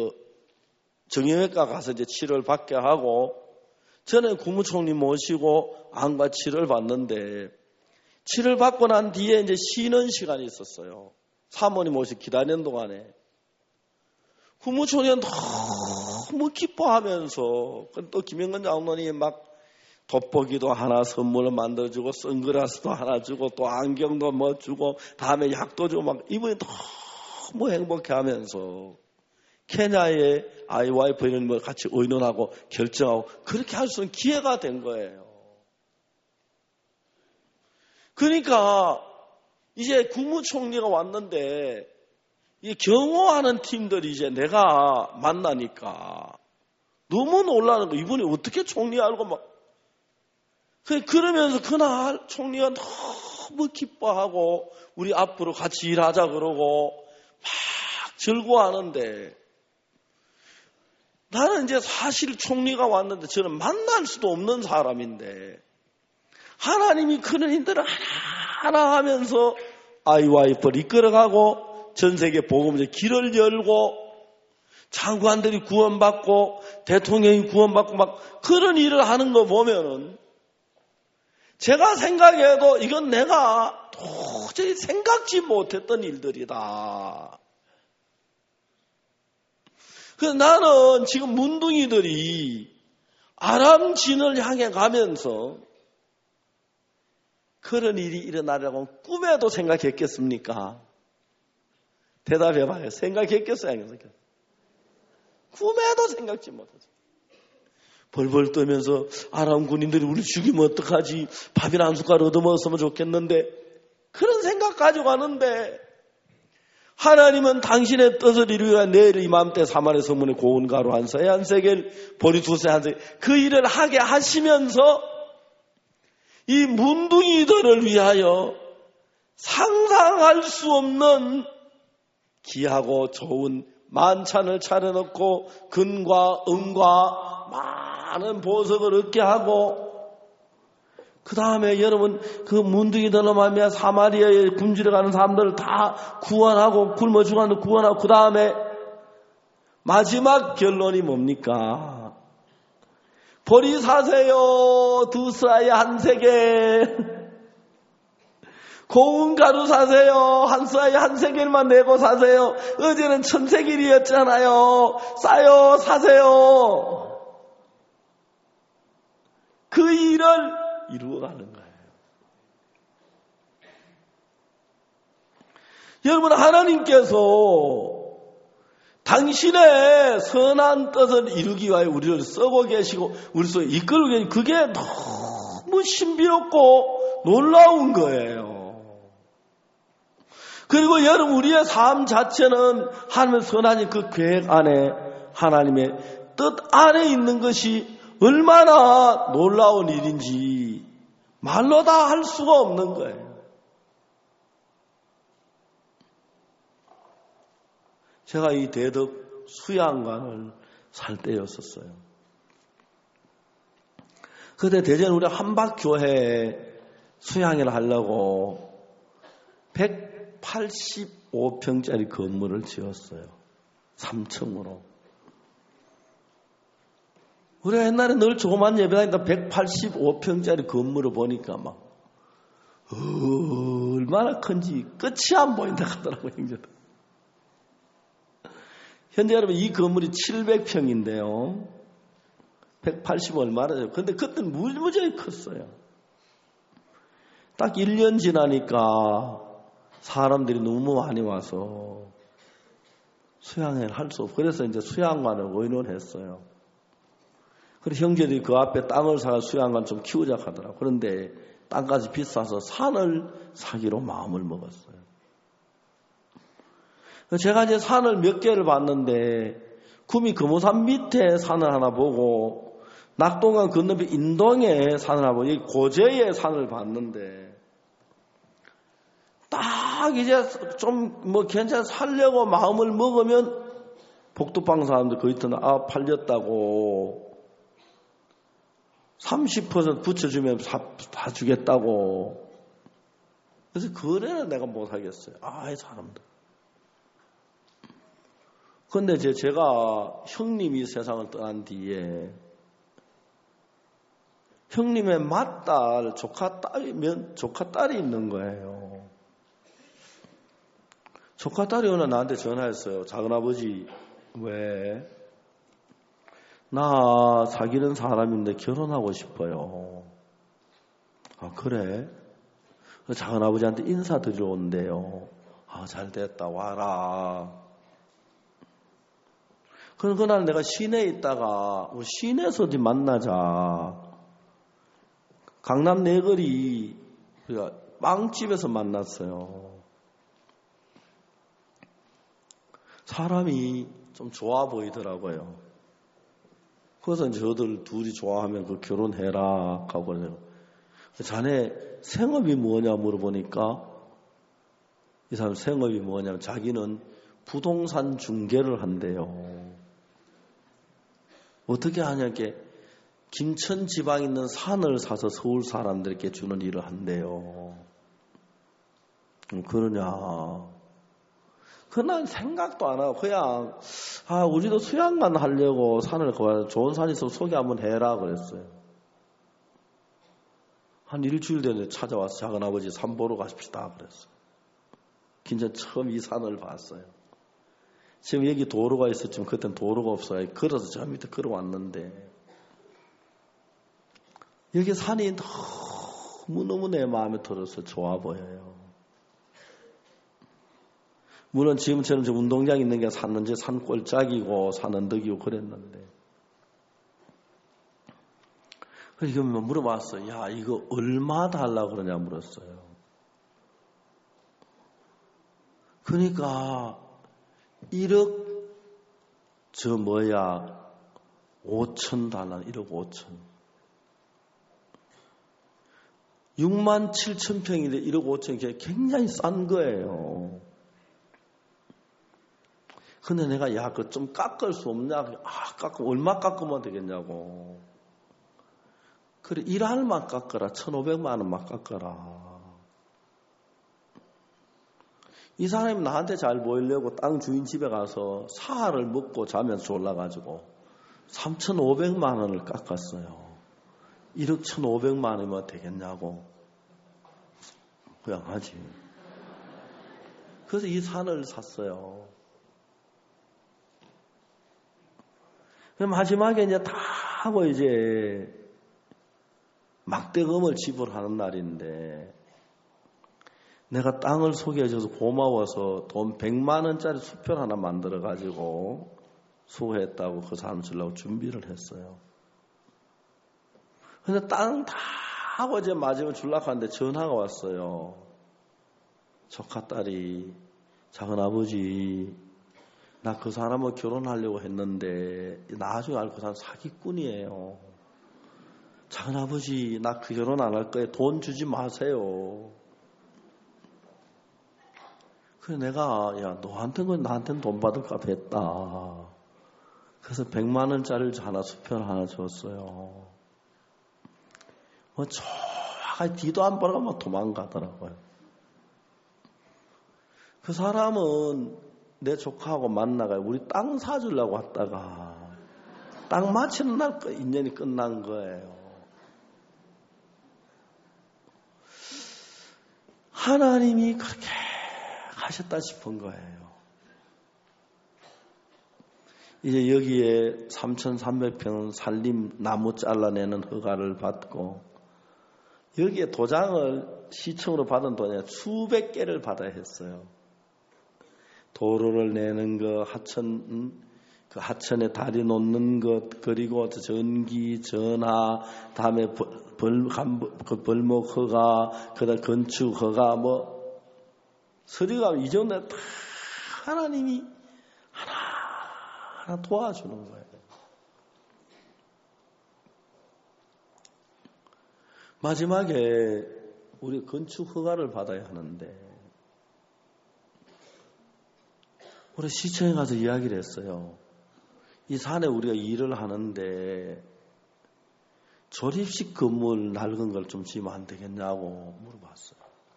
정형외과 가서 이제 치료를 받게 하고 저는 국무총리 모시고 안과 치료를 받는데 치료를 받고 난 뒤에 이제 쉬는 시간이 있었어요. 사모님 모시고 기다리는 동안에. 국무총리는 너무 기뻐하면서 또 김영근 장로님이 막 돋보기도 하나 선물을 만들어주고 선글라스도 하나 주고 또 안경도 주고 다음에 약도 주고 막 이분이 너무 행복해하면서 케냐의 와이프 이런 걸 같이 의논하고 결정하고 그렇게 할 수 있는 기회가 된 거예요. 그러니까 이제 국무총리가 왔는데 이 경호하는 팀들이 이제 내가 만나니까 너무 놀라는 거. 이분이 어떻게 총리 알고 그러면서 그날 총리가 너무 기뻐하고 우리 앞으로 같이 일하자 그러고 막 즐거워하는데 나는 이제 사실 총리가 왔는데 저는 만날 수도 없는 사람인데 하나님이 그런 일들을 하나하나 하면서 IYF를 이끌어가고 전 세계 복음의 길을 열고 장관들이 구원받고 대통령이 구원받고 막 그런 일을 하는 거 보면은 제가 생각해도 이건 내가 도저히 생각지 못했던 일들이다. 그래서 나는 지금 문둥이들이 아람 진을 향해 가면서 그런 일이 일어나려고 꿈에도 생각했겠습니까? 대답해봐요. 생각했겠어요? 안 생각했어요? 꿈에도 생각지 못하죠. 벌벌 떠면서 아람 군인들이 우리 죽이면 어떡하지? 밥이나 한 숟갈 얻어먹었으면 좋겠는데 그런 생각 가지고 가는데 하나님은 당신의 뜻을 이루기 위해 내일 이맘때 사마리아 성문에 고운 가루 한 세 한 세겔 보리 두세 한 세겔 그 일을 하게 하시면서 이 문둥이들을 위하여 상상할 수 없는 귀하고 좋은 만찬을 차려놓고 금과 은과 많은 보석을 얻게 하고 그 다음에 여러분 그 문둥이들로 말미암아 사마리아에 굶주려 가는 사람들을 다 구원하고 굶어 죽어가는 구원하고 그 다음에 마지막 결론이 뭡니까? 보리 사세요 두 쌀에 한 세겔 고운 가루 사세요. 한 쌀에 한 세겔만 내고 사세요. 어제는 1000세겔이었잖아요. 싸요, 사세요. 그 일을 이루어가는 거예요. 여러분, 하나님께서 당신의 선한 뜻을 이루기 위하여 우리를 쓰고 계시고 우리 속에 이끌고 계시고 그게 너무 신비롭고 놀라운 거예요. 그리고 여러분, 우리의 삶 자체는 하나님의 선하신 그 계획 안에 하나님의 뜻 안에 있는 것이 얼마나 놀라운 일인지 말로 다 할 수가 없는 거예요. 제가 이 대덕 수양관을 살 때였었어요. 그때 대전 우리 한박교회에 수양회를 하려고 185평짜리 건물을 지었어요. 3층으로. 우리가 옛날에 늘 조그만 예배하니까 185평짜리 건물을 보니까 막 얼마나 큰지 끝이 안 보인다 하더라고요. 현재 여러분, 이 건물이 700평인데요. 180 얼마나 돼요. 근데 그때는 무지무지하게 컸어요. 딱 1년 지나니까 사람들이 너무 많이 와서 수양회를 할 수 없고, 그래서 이제 수양관을 의논했어요. 그래서 형제들이 그 앞에 땅을 사서 수양관 좀 키우자 하더라고요. 그런데 땅까지 비싸서 산을 사기로 마음을 먹었어요. 제가 이제 산을 몇 개를 봤는데, 구미 금호산 밑에 산을 하나 보고, 낙동강 건너편 인동에 산을 하나 보고, 여기 고제에 산을 봤는데, 딱 이제 좀 뭐 괜찮아 살려고 마음을 먹으면, 복도방 사람들 거기 있던 팔렸다고, 30% 붙여주면 다 주겠다고. 그래서 거래는 내가 못 하겠어요. 이 사람들. 그런데 제가 형님이 세상을 떠난 뒤에 형님의 맏딸, 조카 딸이 있는 거예요. 조카 딸이 오늘 나한테 전화했어요. 작은아버지, 왜? 나 사귀는 사람인데 결혼하고 싶어요. 그래? 작은아버지한테 인사드리러 온대요. 잘 됐다, 와라. 그럼 그날 내가 시내에 있다가 시내에서 어디 만나자. 강남 내거리 우리가 빵집에서 만났어요. 사람이 좀 좋아 보이더라고요. 그래서 저들 둘이 좋아하면 그 결혼해라 하고 그래요. 자네 생업이 뭐냐 물어보니까 이 사람 생업이 뭐냐면 자기는 부동산 중개를 한대요. 어떻게 하냐게 김천 지방에 있는 산을 사서 서울 사람들에게 주는 일을 한대요. 그러냐. 그난 생각도 안 하고 그냥 우리도 수양만 하려고 산을 가야 좋은 산이 있어서 소개 한번 해라 그랬어요. 한 일주일 전에 찾아와서 작은아버지 산 보러 가십시다 그랬어요. 진짜 처음 이 산을 봤어요. 지금 여기 도로가 있었지만 그때는 도로가 없어요. 걸어서 저 밑에 걸어왔는데 여기 산이 너무너무 내 마음에 들어서 좋아 보여요. 물론 지금처럼 저 운동장 있는 게 샀는지 산골짜기고 산언덕이고 그랬는데 그래서 물어봤어요. 야, 이거 얼마 달라고 그러냐 물었어요. 그러니까 1억 5천 달러, 1억 5천. 6만 7천 평인데 1억 5천 굉장히 싼 거예요. 근데 내가 그거 좀 깎을 수 없냐? 얼마 깎으면 되겠냐고. 그래, 1알만 깎아라. 1,500만 원만 깎아라. 이 사람이 나한테 잘 보이려고 땅 주인 집에 가서 사활을 먹고 자면서 졸라가지고 3,500만 원을 깎았어요. 1억 1,500만 원이면 되겠냐고. 그 양아지. 그래서 이 산을 샀어요. 마지막에 이제 다 하고 이제 막대금을 지불하는 날인데 내가 땅을 소개해줘서 고마워서 돈 100만 원짜리 수표 하나 만들어가지고 수고했다고 그 사람 주려고 준비를 했어요. 근데 땅 다 하고 이제 마지막에 주려고 하는데 전화가 왔어요. 조카 딸이 작은아버지 나 그 사람하고 결혼하려고 했는데 나중에 알고 그 사람 사기꾼이에요. 작은아버지 나 그 결혼 안 할 거예요. 돈 주지 마세요. 그래서 내가 야 너한테는 나한테는 돈 받을까 했다. 그래서 100만 원짜리를 하나 수표를 하나 줬어요. 뭐 좋아가 뒤도 안 보라고 막 도망가더라고요. 그 사람은 내 조카하고 만나가 우리 땅 사주려고 왔다가 땅 마치는 날 인연이 끝난 거예요. 하나님이 그렇게 하셨다 싶은 거예요. 이제 여기에 3,300평 산림 나무 잘라내는 허가를 받고 여기에 도장을 시청으로 받은 돈에 수백 개를 받아야 했어요. 도로를 내는 거, 그 하천에 다리 놓는 것, 그리고 전기, 전화, 다음에 벌목 허가, 그다음 건축 허가, 뭐 서류가 이 정도 다 하나님이 하나 도와주는 거예요. 마지막에 우리 건축 허가를 받아야 하는데 우리 시청에 가서 이야기를 했어요. 이 산에 우리가 일을 하는데 조립식 건물 낡은 걸 좀 지으면 안 되겠냐고 물어봤어요.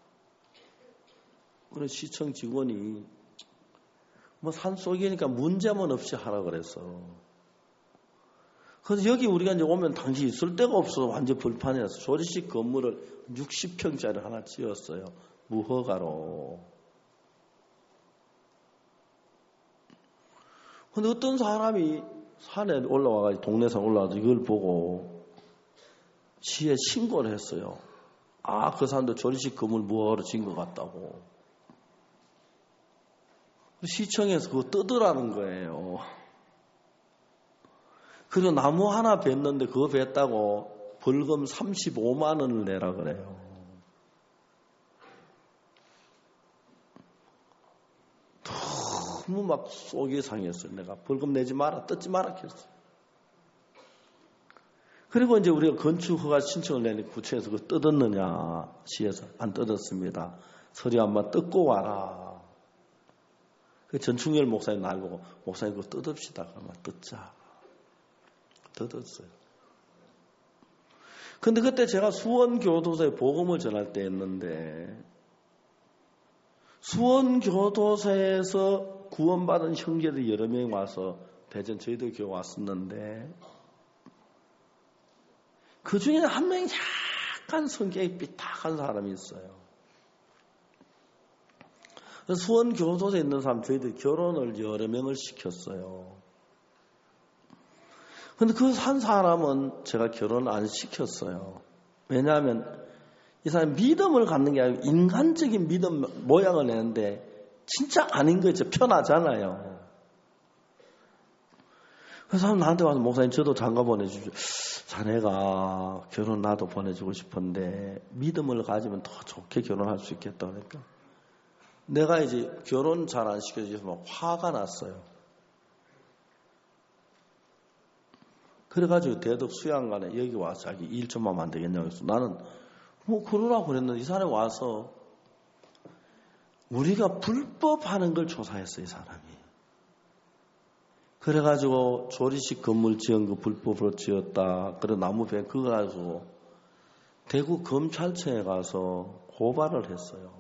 우리 시청 직원이 뭐 산속이니까 문제만 없이 하라 그랬어. 그래서 여기 우리가 이제 오면 당시 있을 데가 없어서 완전 불판이라서 조립식 건물을 60평짜리 하나 지었어요. 무허가로. 근데 어떤 사람이 산에 올라와가지고 동네산 올라와서 이걸 보고 시에 신고를 했어요. 아, 그 사람도 조립식 건물 무허가로 지은 것 같다고. 시청에서 그거 뜯으라는 거예요. 그리고 나무 하나 뱄는데 그거 뱄다고 벌금 35만 원을 내라 그래요. 너무 막 속이 상했어요. 내가 벌금 내지 마라, 뜯지 마라 했어요. 그리고 이제 우리가 건축 허가 신청을 내니 구청에서 그거 뜯었느냐, 시에서 안 뜯었습니다. 서류 한번 뜯고 와라. 그 전충열 목사님 날 보고 목사님 그거 뜯읍시다. 그러면 뜯자. 뜯었어요. 근데 그때 제가 수원교도소에 복음을 전할 때였는데 수원교도소에서 구원받은 형제들이 여러 명이 와서 대전 저희도 교회 왔었는데 그 중에 한 명이 약간 성격이 삐딱한 사람이 있어요. 수원교도소에 있는 사람 저희들 결혼을 여러 명을 시켰어요. 근데 그 한 사람은 제가 결혼 안 시켰어요. 왜냐하면 이 사람이 믿음을 갖는 게 아니고 인간적인 믿음 모양을 내는데 진짜 아닌 거죠. 편하잖아요. 그 사람 나한테 와서 목사님 저도 장가 보내주십시오. 자네가 결혼 나도 보내주고 싶은데 믿음을 가지면 더 좋게 결혼할 수 있겠다 그러니까 내가 이제 결혼 잘 안 시켜주셔서 화가 났어요. 그래가지고 대덕 수양관에 여기 와서 자기 일 좀 하면 안 되겠냐고 해서 나는 뭐 그러라고 그랬는데 이 사람이 와서 우리가 불법 하는 걸 조사했어요. 이 사람이. 그래가지고 조리식 건물 지은 거 불법으로 지었다. 그래 나무배 그거 가지고 대구 검찰청에 가서 고발을 했어요.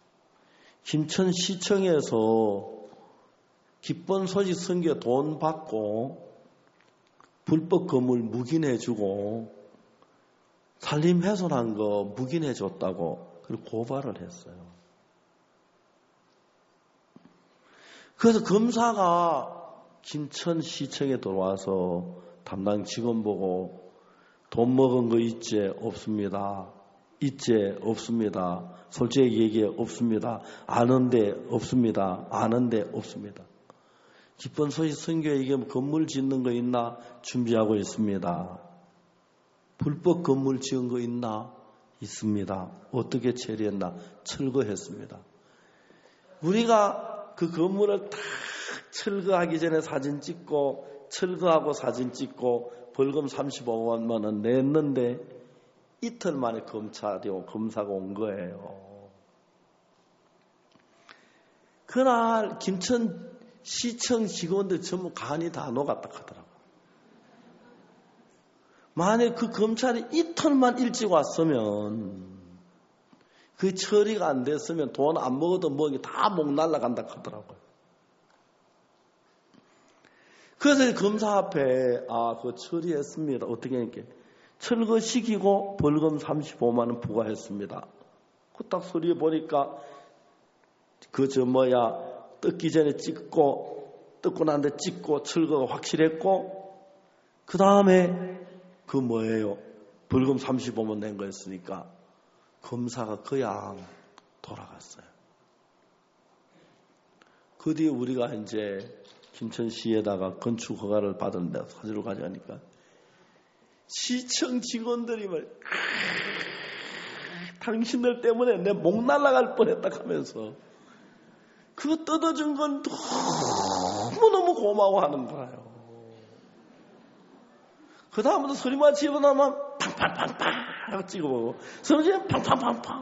김천시청에서 기본 소지 승계 돈 받고 불법 건물 묵인해주고 산림 훼손한 거 묵인해줬다고 그리고 고발을 했어요. 그래서 검사가 김천시청에 들어와서 담당 직원 보고 돈 먹은 거 있지? 없습니다. 있지? 없습니다. 솔직히 얘기해 없습니다. 아는데 없습니다. 아는데 없습니다. 기쁜 소식 선교에 얘기하면 건물 짓는 거 있나? 준비하고 있습니다. 불법 건물 지은 거 있나? 있습니다. 어떻게 처리했나? 철거했습니다. 우리가 그 건물을 다 철거하기 전에 사진 찍고 철거하고 사진 찍고 벌금 35만 원 냈는데 이틀 만에 검사가 온 거예요. 그날 김천시청 직원들 전부 간이 다 녹았다 하더라고요. 만약 그 검찰이 이틀만 일찍 왔으면 그 처리가 안 됐으면 돈 안 먹어도 먹이 다 목 날라간다 하더라고요. 그래서 검사 앞에 그거 처리했습니다. 어떻게 했게? 철거시키고 벌금 35만 원 부과했습니다. 그 딱 소리에 보니까 뜯기 전에 찍고 뜯고 난 데 찍고 철거가 확실했고 그 다음에 벌금 35만 낸 거였으니까 검사가 그냥 돌아갔어요. 그 뒤에 우리가 이제 김천시에다가 건축 허가를 받았는데 사진을 가져가니까 시청 직원들이 당신들 때문에 내 목 날아갈 뻔했다 하면서 그거 뜯어준 건 너무너무 고마워하는 거예요. 그 다음부터 소리만 집어넣으면 팡팡팡팡 하고 찍어보고 선생님 팡팡팡팡.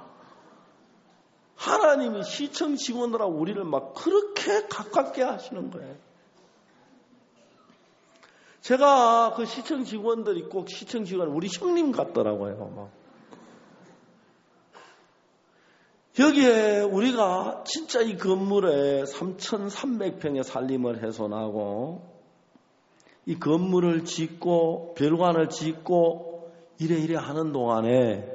하나님이 시청 직원들하고 우리를 막 그렇게 가깝게 하시는 거예요. 제가 그 시청 직원들이 꼭 시청 직원 우리 형님 같더라고요. 여기에 우리가 진짜 이 건물에 3,300평의 살림을 훼손하고 이 건물을 짓고 별관을 짓고 이래 하는 동안에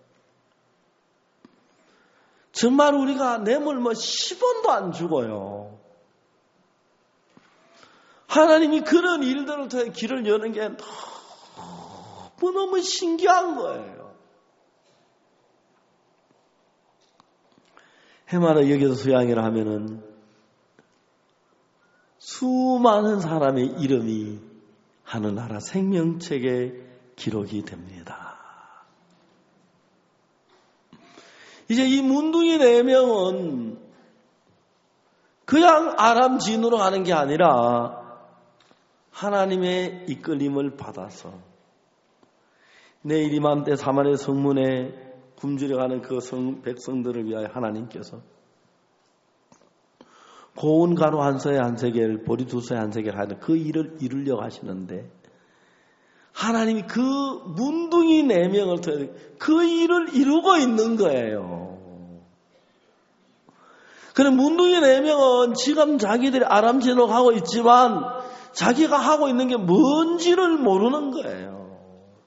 정말 우리가 뇌물 10원도 안 주고요. 하나님이 그런 일들을 통해 길을 여는 게 너무 신기한 거예요. 해마다 여기서 수양회를 하면은 수많은 사람의 이름이 하늘나라 생명책에 기록이 됩니다. 이제 이 문둥이 4명은 그냥 아람진으로 가는 게 아니라 하나님의 이끌림을 받아서 내일 이맘때 사마리아 성문에 굶주려 가는 그 백성들을 위하여 하나님께서 고운 가루 한 서에 한 세겔, 보리 2서에 한 세겔 하는 그 일을 이루려고 하시는데 하나님이 그 문둥이 4명을 통해 그 일을 이루고 있는 거예요. 그래 문둥이 4명은 지금 자기들이 아람진으로 가고 있지만 자기가 하고 있는 게 뭔지를 모르는 거예요.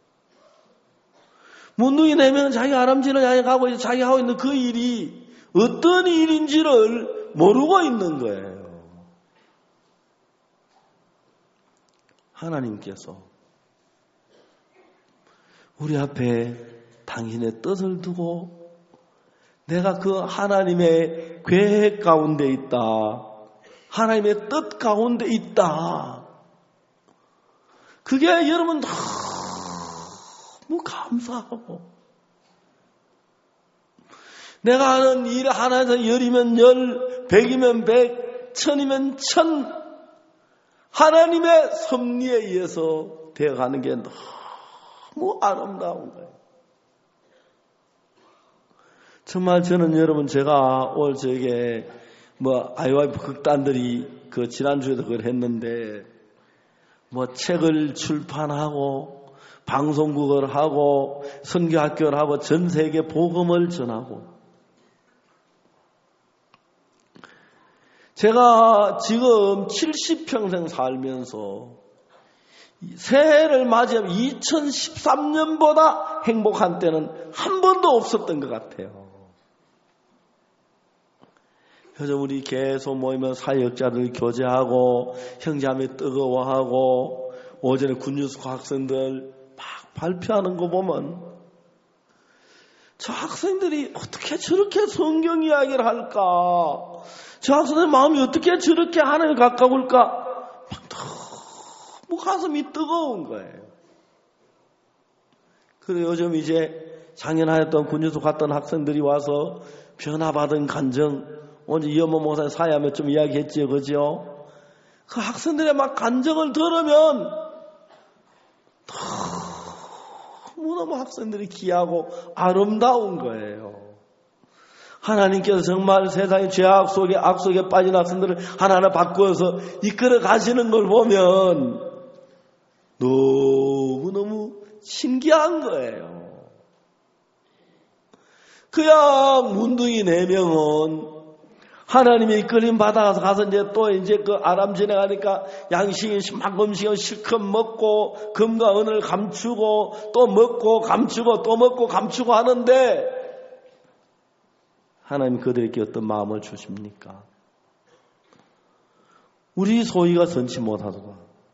문둥이 4명은 자기가 아람진으로 향해 가고 있는 자기가 하고 있는 그 일이 어떤 일인지를 모르고 있는 거예요. 하나님께서 우리 앞에 당신의 뜻을 두고 내가 그 하나님의 계획 가운데 있다. 하나님의 뜻 가운데 있다. 그게 여러분 너무 감사하고 내가 하는 일 하나에서 10이면 10, 100이면 100, 1000이면 1000 하나님의 섭리에 의해서 되어가는 게 너무 아름다운 거예요. 정말 저는 여러분 제가 올 저에게 IYF 극단들이 그 지난주에도 그걸 했는데 책을 출판하고 방송국을 하고 선교학교를 하고 전 세계 복음을 전하고 제가 지금 70평생 살면서 새해를 맞이하면 2013년보다 행복한 때는 한 번도 없었던 것 같아요. 요즘 우리 계속 모이면 사역자들 교제하고 형제자매 뜨거워하고 오전에 군뉴스 학생들 막 발표하는 거 보면 저 학생들이 어떻게 저렇게 성경 이야기를 할까? 저 학생들 마음이 어떻게 저렇게 하나님에 가까울까? 막 너무 가슴이 뜨거운 거예요. 그리고 요즘 이제 작년하였던 군뉴스 갔던 학생들이 와서 변화받은 감정, 오늘 이현모 목사님 사회하면 좀 이야기했지요, 그죠? 그 학생들의 막 감정을 들으면 너무너무 학생들이 귀하고 아름다운 거예요. 하나님께서 정말 세상의 죄악 속에 악 속에 빠진 학생들을 하나하나 바꾸어서 이끌어 가시는 걸 보면 너무너무 신기한 거예요. 그냥 문둥이 4명은 하나님의 이끌림 받아서 가서 이제 그 아람 지나가니까 양식이 막 음식을 실컷 먹고 금과 은을 감추고 또 먹고 감추고 또 먹고 감추고 하는데 하나님 그들에게 어떤 마음을 주십니까? 우리 소위가 선치 못하도다.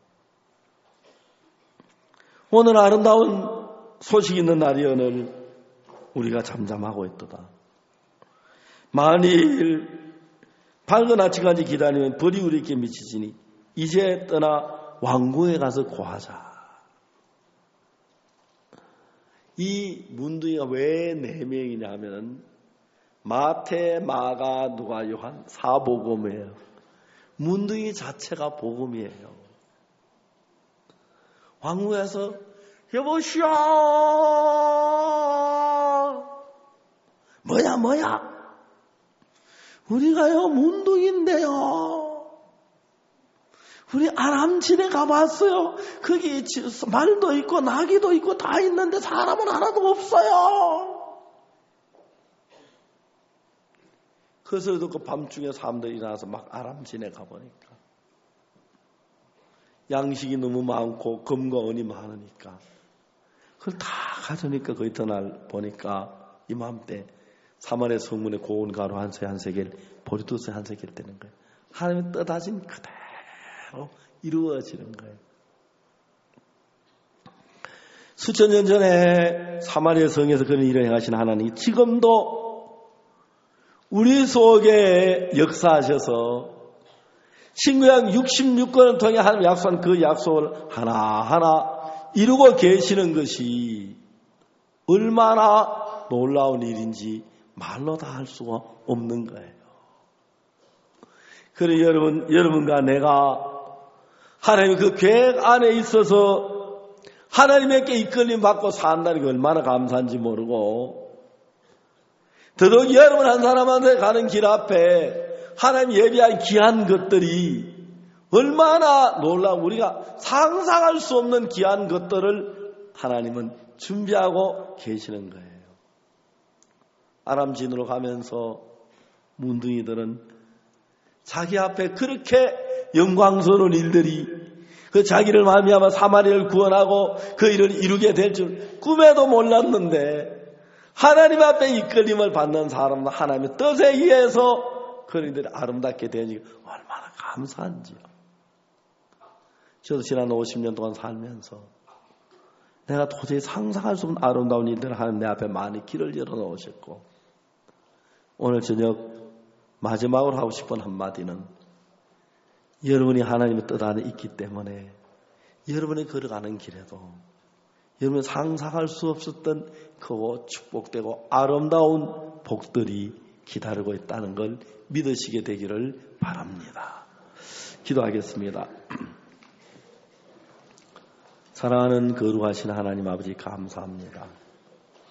오늘 아름다운 소식 있는 날이 오늘 우리가 잠잠하고 있도다. 만일 밝은 아침까지 기다리면 벌이 우리에게 미치지니 이제 떠나 왕궁에 가서 고하자. 이 문둥이가 왜 4명이냐 하면 마태, 마가, 누가, 요한 4복음이에요. 문둥이 자체가 복음이에요. 왕궁에서 여보시오 뭐야 우리가요 문둥인데요 우리 아람진에 가봤어요. 거기 말도 있고 나귀도 있고 다 있는데 사람은 하나도 없어요. 그 소리 듣고 밤중에 사람들이 일어나서 막 아람진에 가보니까 양식이 너무 많고 금과 은이 많으니까 그걸 다 가져니까 그 이튿날 보니까 이맘때 사마리아 성문에 고운 가루 한 세겔 보리토스 한 세겔 되는 거예요. 하나님의 뜻하신 그대로 이루어지는 거예요. 수천 년 전에 사마리아 성에서 그런 일을 행하신 하나님이 지금도 우리 속에 역사하셔서 신구약 66권을 통해 하나님 약속한 그 약속을 하나하나 이루고 계시는 것이 얼마나 놀라운 일인지 말로 다 할 수가 없는 거예요. 그래 여러분과 내가 하나님의 그 계획 안에 있어서 하나님에게 이끌림 받고 산다는 게 얼마나 감사한지 모르고 더더욱이 여러분 한 사람한테 가는 길 앞에 하나님 예비한 귀한 것들이 얼마나 놀라운 우리가 상상할 수 없는 귀한 것들을 하나님은 준비하고 계시는 거예요. 아람진으로 가면서 문둥이들은 자기 앞에 그렇게 영광스러운 일들이 그 자기를 말미암아 사마리아를 구원하고 그 일을 이루게 될 줄 꿈에도 몰랐는데 하나님 앞에 이끌림을 받는 사람은 하나님의 뜻에 의해서 그런 일들이 아름답게 되니 얼마나 감사한지요. 저도 지난 50년 동안 살면서 내가 도저히 상상할 수 없는 아름다운 일들을 하는 내 앞에 많이 길을 열어놓으셨고 오늘 저녁 마지막으로 하고 싶은 한마디는 여러분이 하나님의 뜻 안에 있기 때문에 여러분이 걸어가는 길에도 여러분 상상할 수 없었던 크고 축복되고 아름다운 복들이 기다리고 있다는 걸 믿으시게 되기를 바랍니다. 기도하겠습니다. 사랑하는 거룩하신 하나님 아버지 감사합니다.